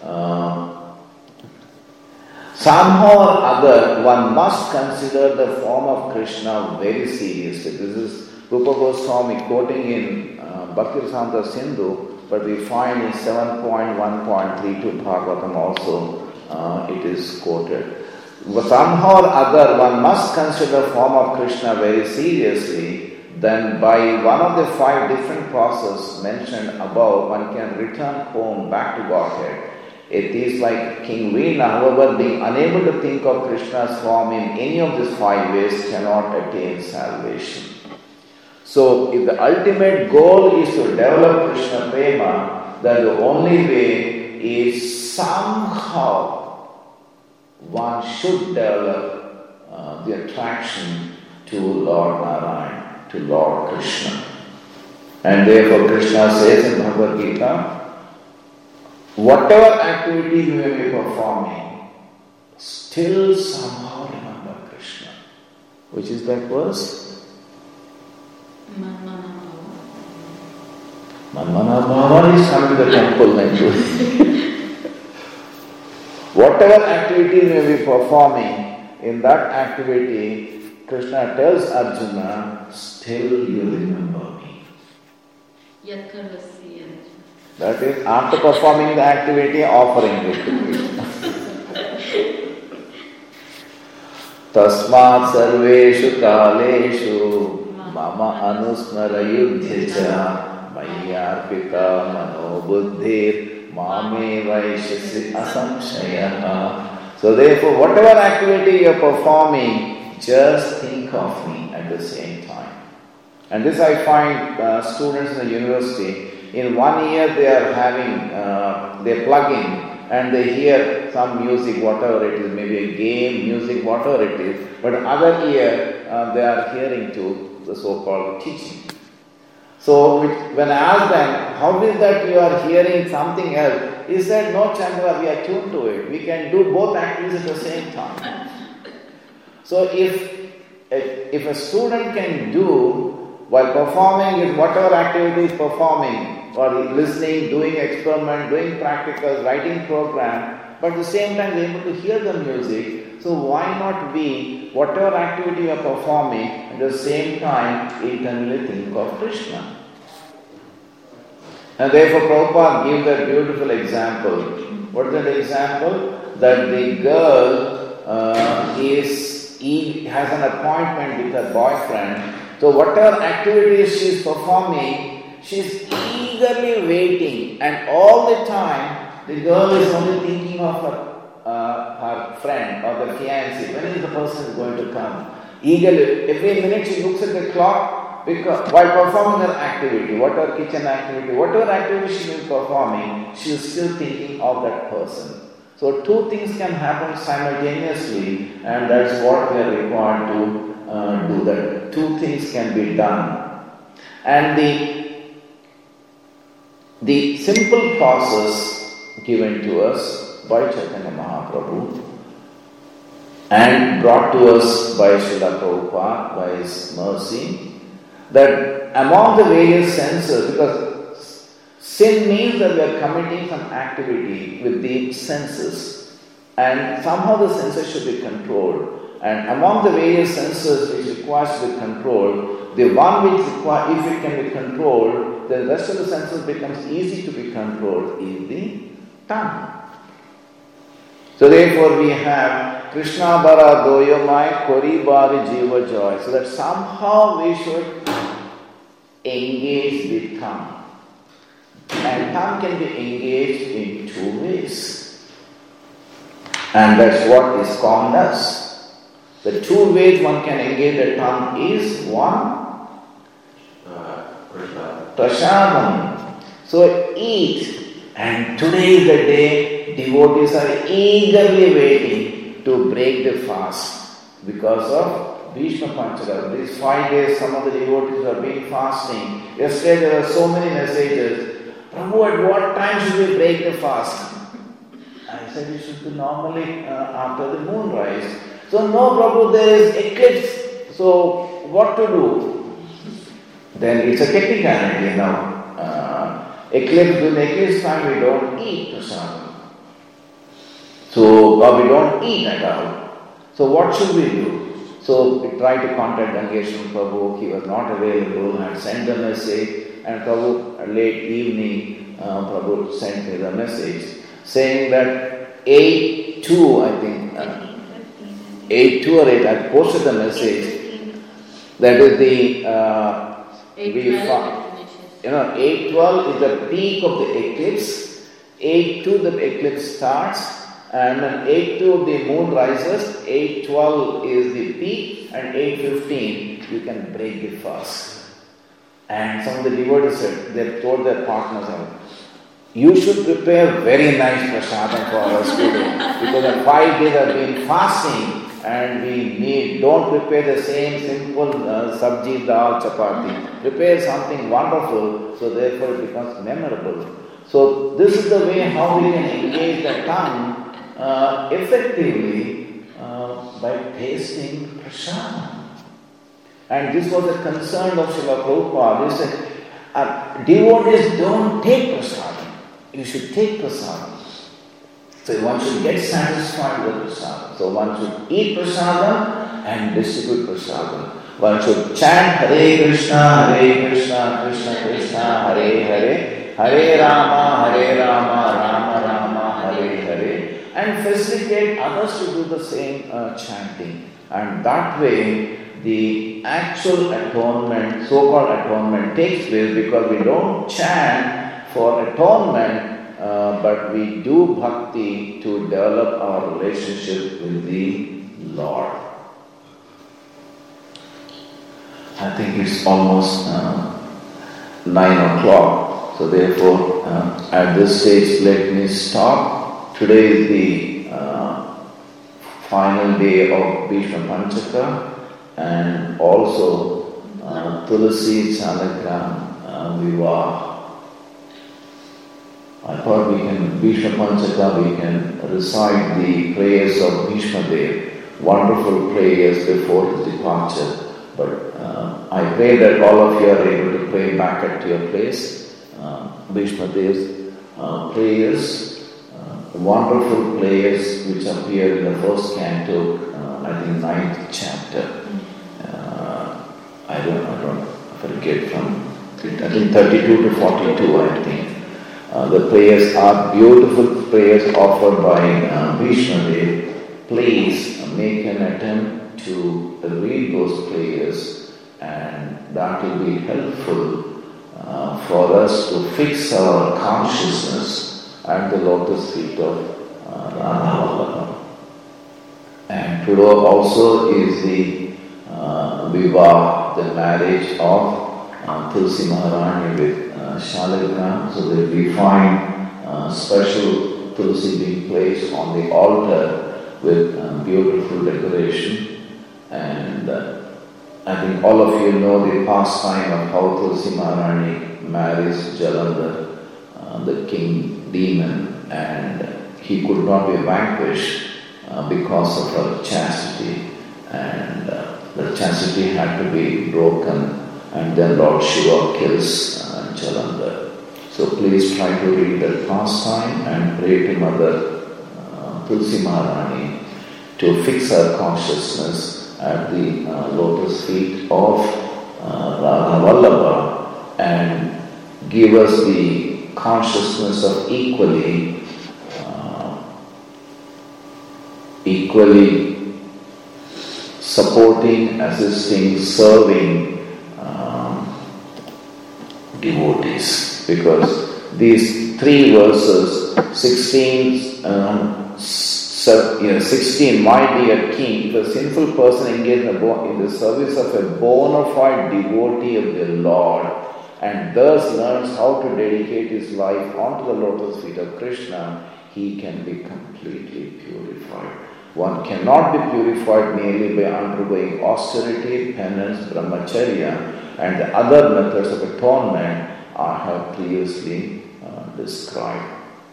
somehow or other one must consider the form of Krishna very seriously. This is Rupa Goswami quoting in Bhakti-rasamrita Sindhu, but we find in 7.1.32 Bhagavatam also it is quoted. Somehow or other one must consider the form of Krishna very seriously, then by one of the 5 different processes mentioned above, one can return home back to Godhead. It is like King Veena, however, being unable to think of Krishna's form in any of these 5 ways cannot attain salvation. So, if the ultimate goal is to develop Krishna Prema, then the only way is somehow one should develop the attraction to Lord Narayan, to Lord Krishna. And therefore Krishna says in Bhagavad Gita, whatever activity you may be performing, still somehow remember Krishna. Which is that verse? Manmana Bhava is coming to the temple actually. Whatever activity you may be performing, in that activity, Krishna tells Arjuna, still you remember me. That is, after performing the activity, offering it to Krishna. Tasmat sarveshu kaleshu mama anusmara yudhyacha mayyarpita mano buddhir mame vaishasi asamshaya. So therefore, whatever activity you are performing, just think of me at the same time. And this I find students in the university, in 1 year they are having, they plug in and they hear some music, whatever it is, maybe a game, music, whatever it is. But other year they are hearing to the so-called teaching. So when I asked them, how is that you are hearing something else? He said, no Chandra, we are tuned to it. We can do both activities at the same time. So if a student can do, while performing whatever activity is performing, or listening, doing experiment, doing practicals, writing program, but at the same time they are able to hear the music, so why not we, whatever activity you are performing, at the same time eternally think of Krishna. And therefore Prabhupada gives that beautiful example. What is that example? That the girl has an appointment with her boyfriend, so whatever activities she is performing, she is eagerly waiting, and all the time the girl is only thinking of her friend or the fiancé. When is the person going to come? Eagerly, every minute she looks at the clock, because while performing her activity, whatever kitchen activity, whatever activity she is performing, she is still thinking of that person. So 2 things can happen simultaneously, and that's what we are required to do. That 2 things can be done. And the simple process given to us by Chaitanya Mahaprabhu and brought to us by Srila Prabhupada, by his mercy, that among the various senses, because sin means that we are committing some activity with the senses, and somehow the senses should be controlled. And among the various senses which requires to be controlled, the one which requires, if it can be controlled, the rest of the senses becomes easy to be controlled, is the tongue. So therefore we have Krishna bara doyamai kori bari jiva joy. So that somehow we should engage the tongue. And tongue can be engaged in 2 ways. And that's what is ISKCON does. The 2 ways one can engage the tongue is 1, prasadam. So eat. And today is the day devotees are eagerly waiting to break the fast. because of Bhishma Panchaka. These 5 days, some of the devotees have been fasting. Yesterday there were so many messages. Prabhu, at what time should we break the fast? I said it should be normally after the moonrise. So no Prabhu, there is eclipse. So what to do? Then it's a technicality now. Eclipse, during eclipse time we don't eat prasadam. So we don't eat at all. So what should we do? So we tried to contact Gangeshwar Prabhu. He was not available. I sent the message, and Prabhu late evening, Prabhu sent me the message saying that 8-2, I think, 8-2 or 8, I posted the message. That is the 8-12 is the peak of the eclipse. 8-2 the eclipse starts, and when 8-2 the moon rises, 8-12 is the peak, and 8-15 you can break the fast. And some of the devotees said, they told their partners, you should prepare very nice prasadam for us today, because the 5 days have been fasting, and we don't prepare the same simple sabji, dal, chapati. Prepare something wonderful, so therefore it becomes memorable. So this is the way how we can engage the tongue effectively by tasting prasadam. And this was a concern of Srila Prabhupada. He said, devotees don't take prasadam. You should take prasadam. So one should get satisfied with prasadam. So one should eat prasadam and distribute prasadam. One should chant Hare Krishna, Krishna Krishna, Hare Hare, Hare Rama, Rama Rama, Hare Hare, and facilitate others to do the same chanting. And that way, the actual atonement, so-called atonement, takes place, because we don't chant for atonement, but we do bhakti to develop our relationship with the Lord. I think it's almost 9 o'clock, so therefore at this stage let me stop. Today is the final day of Bhishma Panchaka, and also Tulasi Chalagram Vivah. I thought Bhishma Panchaka, we can recite the prayers of Bhishma Dev, wonderful prayers before his departure. But I pray that all of you are able to pray back at your place. Bhishma Dev's prayers, wonderful prayers which appear in the first canto, I think 9th chapter. I don't forget from, I think 32 to 42, I think. The prayers are beautiful prayers offered by Bhishma Dev. Please make an attempt to read those prayers, and that will be helpful for us to fix our consciousness at the lotus feet of Radha Vallabha. And today also is the Vivah, the marriage of Tulsi Maharani with Shaligram, so that we find special Tulsi being placed on the altar with beautiful decoration. And I think all of you know the pastime of how Tulsi Maharani marries Jalandhar, the king demon, and he could not be vanquished because of her chastity, and the chastity had to be broken, and then Lord Shiva kills Jalandhar. So please try to read that pastime and pray to Mother Tulsi Maharani to fix her consciousness at the lotus feet of Radha Vallabha, and give us the consciousness of equally supporting, assisting, serving devotees, because these 3 verses, 16, 16, my dear king, if a sinful person engaged in the service of a bona fide devotee of the Lord, and thus learns how to dedicate his life onto the lotus feet of Krishna, he can be completely purified. One cannot be purified merely by undergoing austerity, penance, brahmacharya, and the other methods of atonement I have previously described.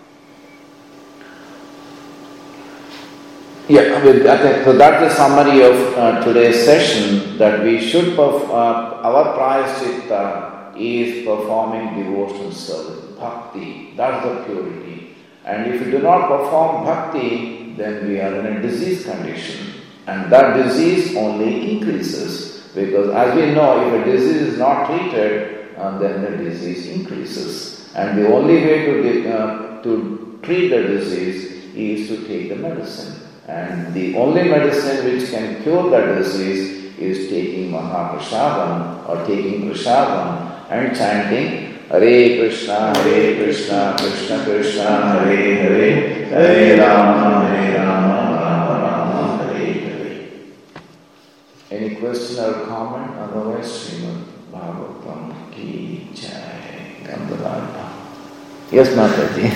Yeah, so that's the summary of today's session, that we should our prayaschitta is performing devotional service, bhakti, that's the purity. And if we do not perform bhakti, then we are in a disease condition. And that disease only increases, because as we know, if a disease is not treated, then the disease increases. And the only way to treat the disease is to take the medicine. And the only medicine which can cure that disease is taking Mahaprasadam or taking Prasadam and chanting Hare Krishna, Krishna Krishna, Hare Hare, Hare Rama, Rama Rama, Hare Hare. Any question or comment? Otherwise, Srimad Bhagavatam ki jai. Gandharva. Yes, Mataji.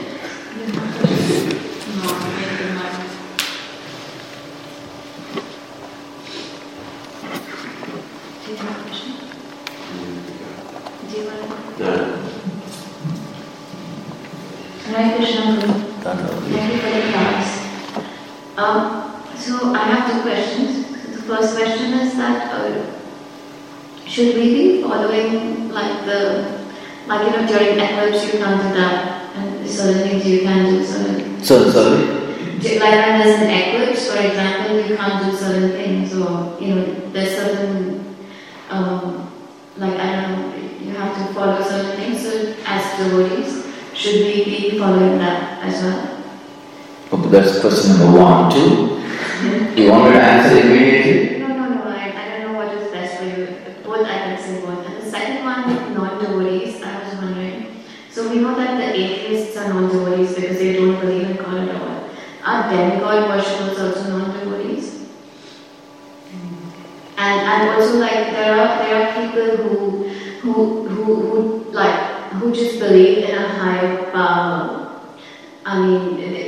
Hare Krishna Guru. Thank you for the class. So I have two questions. The first question is that should we be following during eclipse you can't do that, and certain things you can do certain. Sorry. Like when there's an eclipse, for example, you can't do certain things, or there's certain I don't know, you have to follow certain things. So as devotees, should we be following that as well? Okay, that's question number 1. 2? You want me to answer immediately? No. I don't know what is best for you. Both I can say both. And the second one, non-devotees, I was wondering. So we know that the atheists are non-devotees because they don't believe in God at all. Are demigod worshippers also non-devotees? And also there are people who just believe in a higher power. I mean,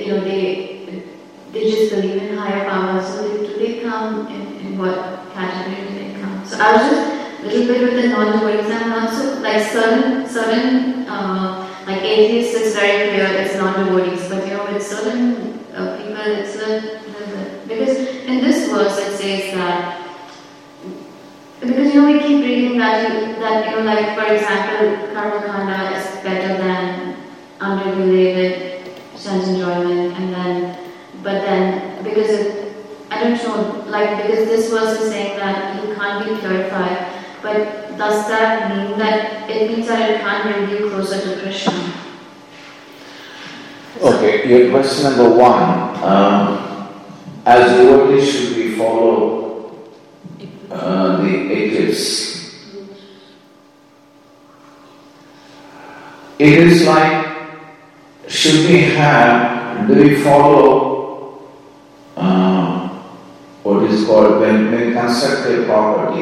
they just believe in higher power. So do they come in what category do they come? So I was just a little bit with the non-devotees. I'm not so certain atheists is very clear it's non-devotees, but with certain people it's a little bit, because in this verse it says that. Because we keep reading that for example, karma kanda is better than unregulated sense enjoyment, but then because because this verse is saying that you can't be purified, but does that mean that it means that it can't bring you closer to Krishna? Okay, your question number 1, as devotees should we follow the eclipse? It is like, do we follow what is called, when construct a property,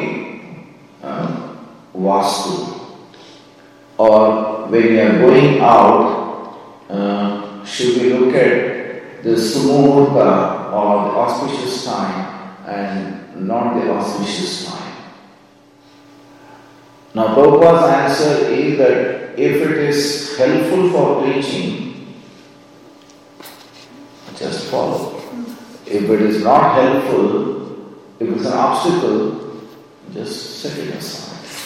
vastu, or when we are going out, should we look at the sumuhurta or the auspicious time and not the auspicious time? Now Prabhupada's answer is that if it is helpful for preaching, just follow. If it is not helpful, if it's an obstacle, just set it aside.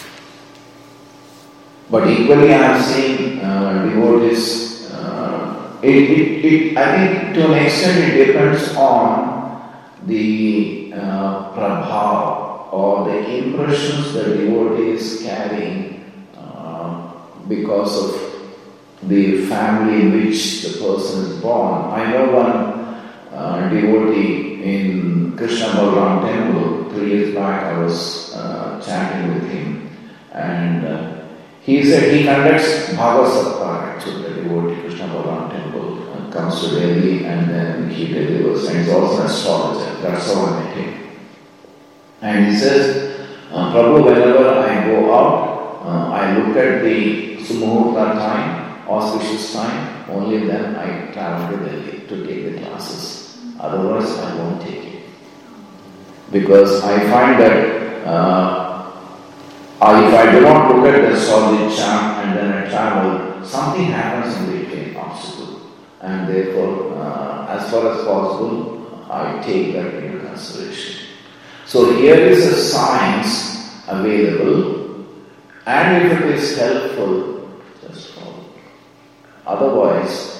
But equally I am saying devotees, I think to an extent it depends on the prabhav or the impressions the devotee is carrying because of the family in which the person is born. I know one devotee in Krishna Balaram temple. 3 years back I was chatting with him, and he said he conducts Bhagavad Saptar, actually, the devotee Krishna Balaram temple, comes to Delhi and then he delivers, and he's also an astrologer. That's how I met him. And he says, Prabhu, whenever I go out, I look at the Sumuhurta time, auspicious time, only then I travel to Delhi to take the classes. Otherwise, I won't take it. Because I find that if I do not look at the solid charm and then I travel, something happens in between, obstacle. And therefore, as far as possible, I take that into consideration. So here is a science available, and if it is helpful, just follow. Otherwise,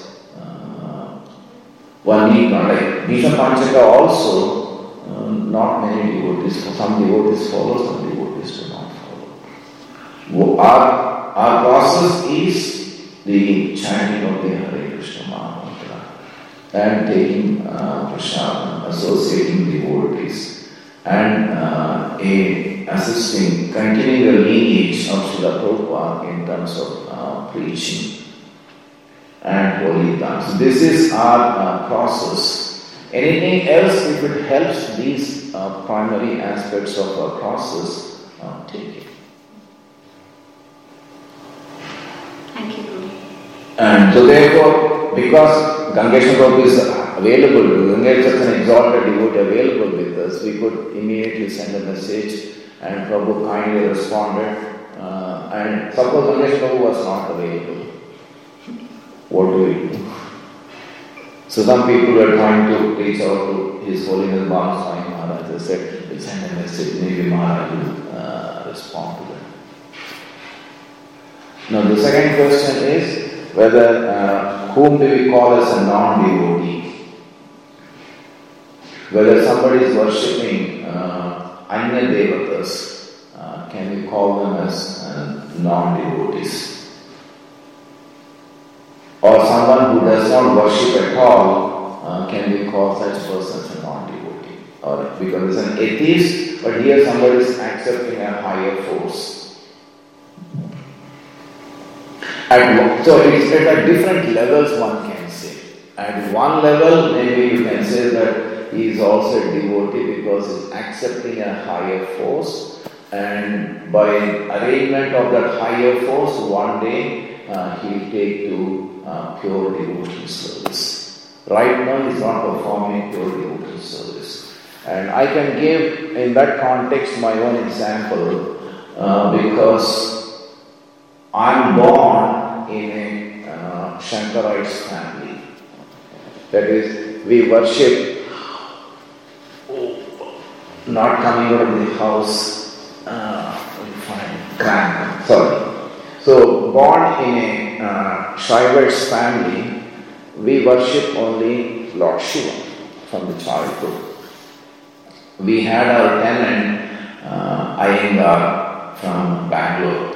one need not. Like Bhishma Panchaka also, not many devotees, some devotees follow, some devotees do not follow. Our process is the chanting of the Hare Krishna Maha Mantra and taking prasadam, associating devotees, and assisting, continuing the lineage of Srila Prabhupada in terms of preaching and holy dance. This is our process. Anything else, if it helps these primary aspects of our process, take it. Thank you. And so therefore, because Gangesha Prabhu is available, Gangesha is such an exalted devotee available with us, we could immediately send a message and Prabhu kindly responded. And suppose Gangesha Prabhu was not available, what do we do? So some people were trying to reach out to His Holiness Bhava Swami Maharaj. They said, we'll send a message, maybe Maharaj will respond to that. Now the second question is whether whom do we call as a non-devotee? Whether somebody is worshipping Anya Devatas, can we call them as non-devotees? Or someone who does not worship at all, can we call such person a non-devotee? Or because it's an atheist, but here somebody is accepting a higher force. So it's at different levels one can say. At one level, maybe you can say that he is also a devotee because he is accepting a higher force, and by arrangement of that higher force, one day he will take to pure devotional service. Right now he is not performing pure devotional service. And I can give in that context my own example because I am born in a Shankarites family. That is, we worship, not coming out of the house, So, born in a Shaivites family, we worship only Lord Shiva from the childhood. We had our tenant, Iyengar from Bangalore.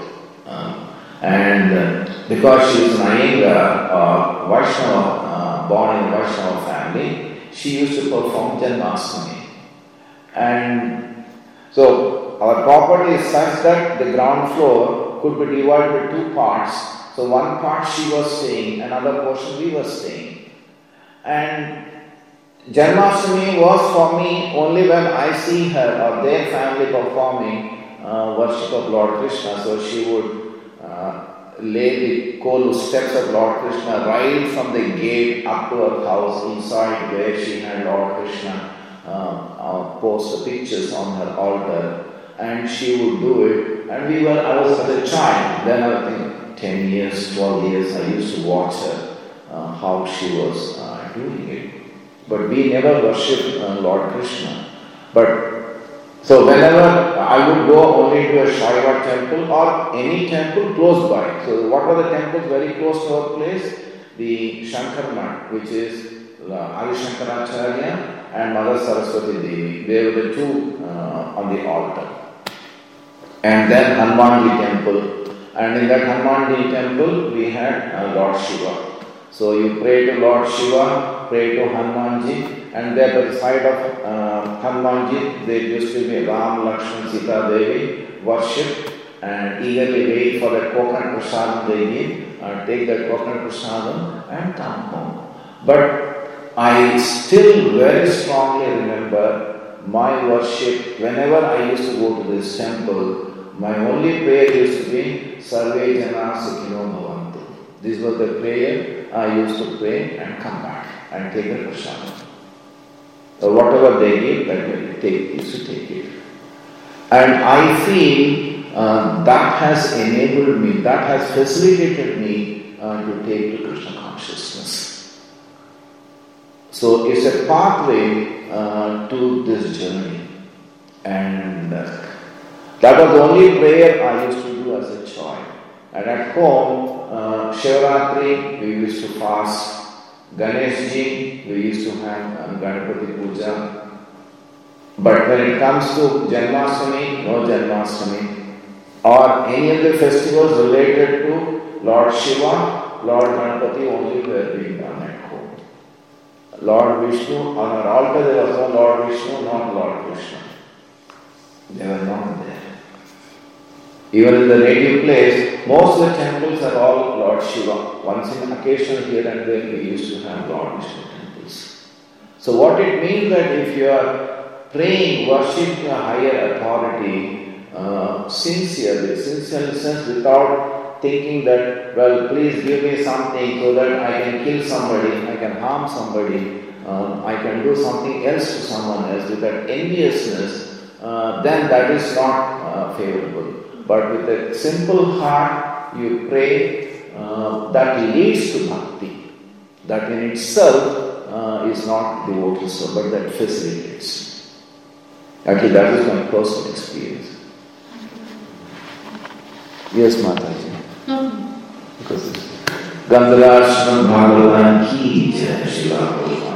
And because she is an Iyengar, Vaishnava, born in a Vaishnava family, she used to perform Janmashtami. And so our property is such that the ground floor could be divided into two parts. So one part she was staying, another portion we were staying. And Janmashtami was for me only when I see her or their family performing worship of Lord Krishna. So she would lay the coal steps of Lord Krishna right from the gate up to her house inside where she had Lord Krishna post the pictures on her altar, and she would do it. And I was as a child, then I think 10 years, 12 years, I used to watch her, how she was doing it. But we never worshipped Lord Krishna. So whenever I would go only to a Shaiva temple or any temple close by. So what were the temples very close to our place? The Shankar Mat, which is Adi Shankaracharya and Mother Saraswati Devi. They were the two on the altar. And then Hanumanji temple. And in that Hanumanji temple we had Lord Shiva. So you pray to Lord Shiva, pray to Hanumanji, and there by the side of Hanumanji there used to be Ram, Lakshman, Sita Devi, worship and eagerly wait for that coconut prasadam they give, take that coconut prasadam and come home. But I still very strongly remember my worship. Whenever I used to go to this temple, my only prayer used to be Sarve Jana Sukhino Bhavantu. This was the prayer I used to pray and come back and take the prasadam. whatever they give, that used to take it. And I feel that has enabled me, that has facilitated me to take to Krishna consciousness. So it's a pathway to this journey. And that was the only prayer I used to do as a child. And at home, Shivaratri, we used to fast. Ganeshji, we used to have Ganapati Puja. But when it comes to Janmashtami, no Janmashtami. Or any of the festivals related to Lord Shiva, Lord Ganapati only were being done at home. Lord Vishnu, on our altar there was no Lord Vishnu, not Lord Krishna. They were not there. Even in the native place, most of the temples are all Lord Shiva. Once in occasion here and there we used to have Lord Vishnu temples. So what it means that if you are praying, worshipping a higher authority sincerely, in the sense without thinking that, well, please give me something so that I can kill somebody, I can harm somebody, I can do something else to someone else with that enviousness, then that is not favorable. But with a simple heart, you pray, that leads to bhakti. That in itself is not devotee soul, but that facilitates. Actually, that is my personal experience. Yes, Mataji. No. Because Gandharashram Bhagavan ki jai, Shila Prabhupada.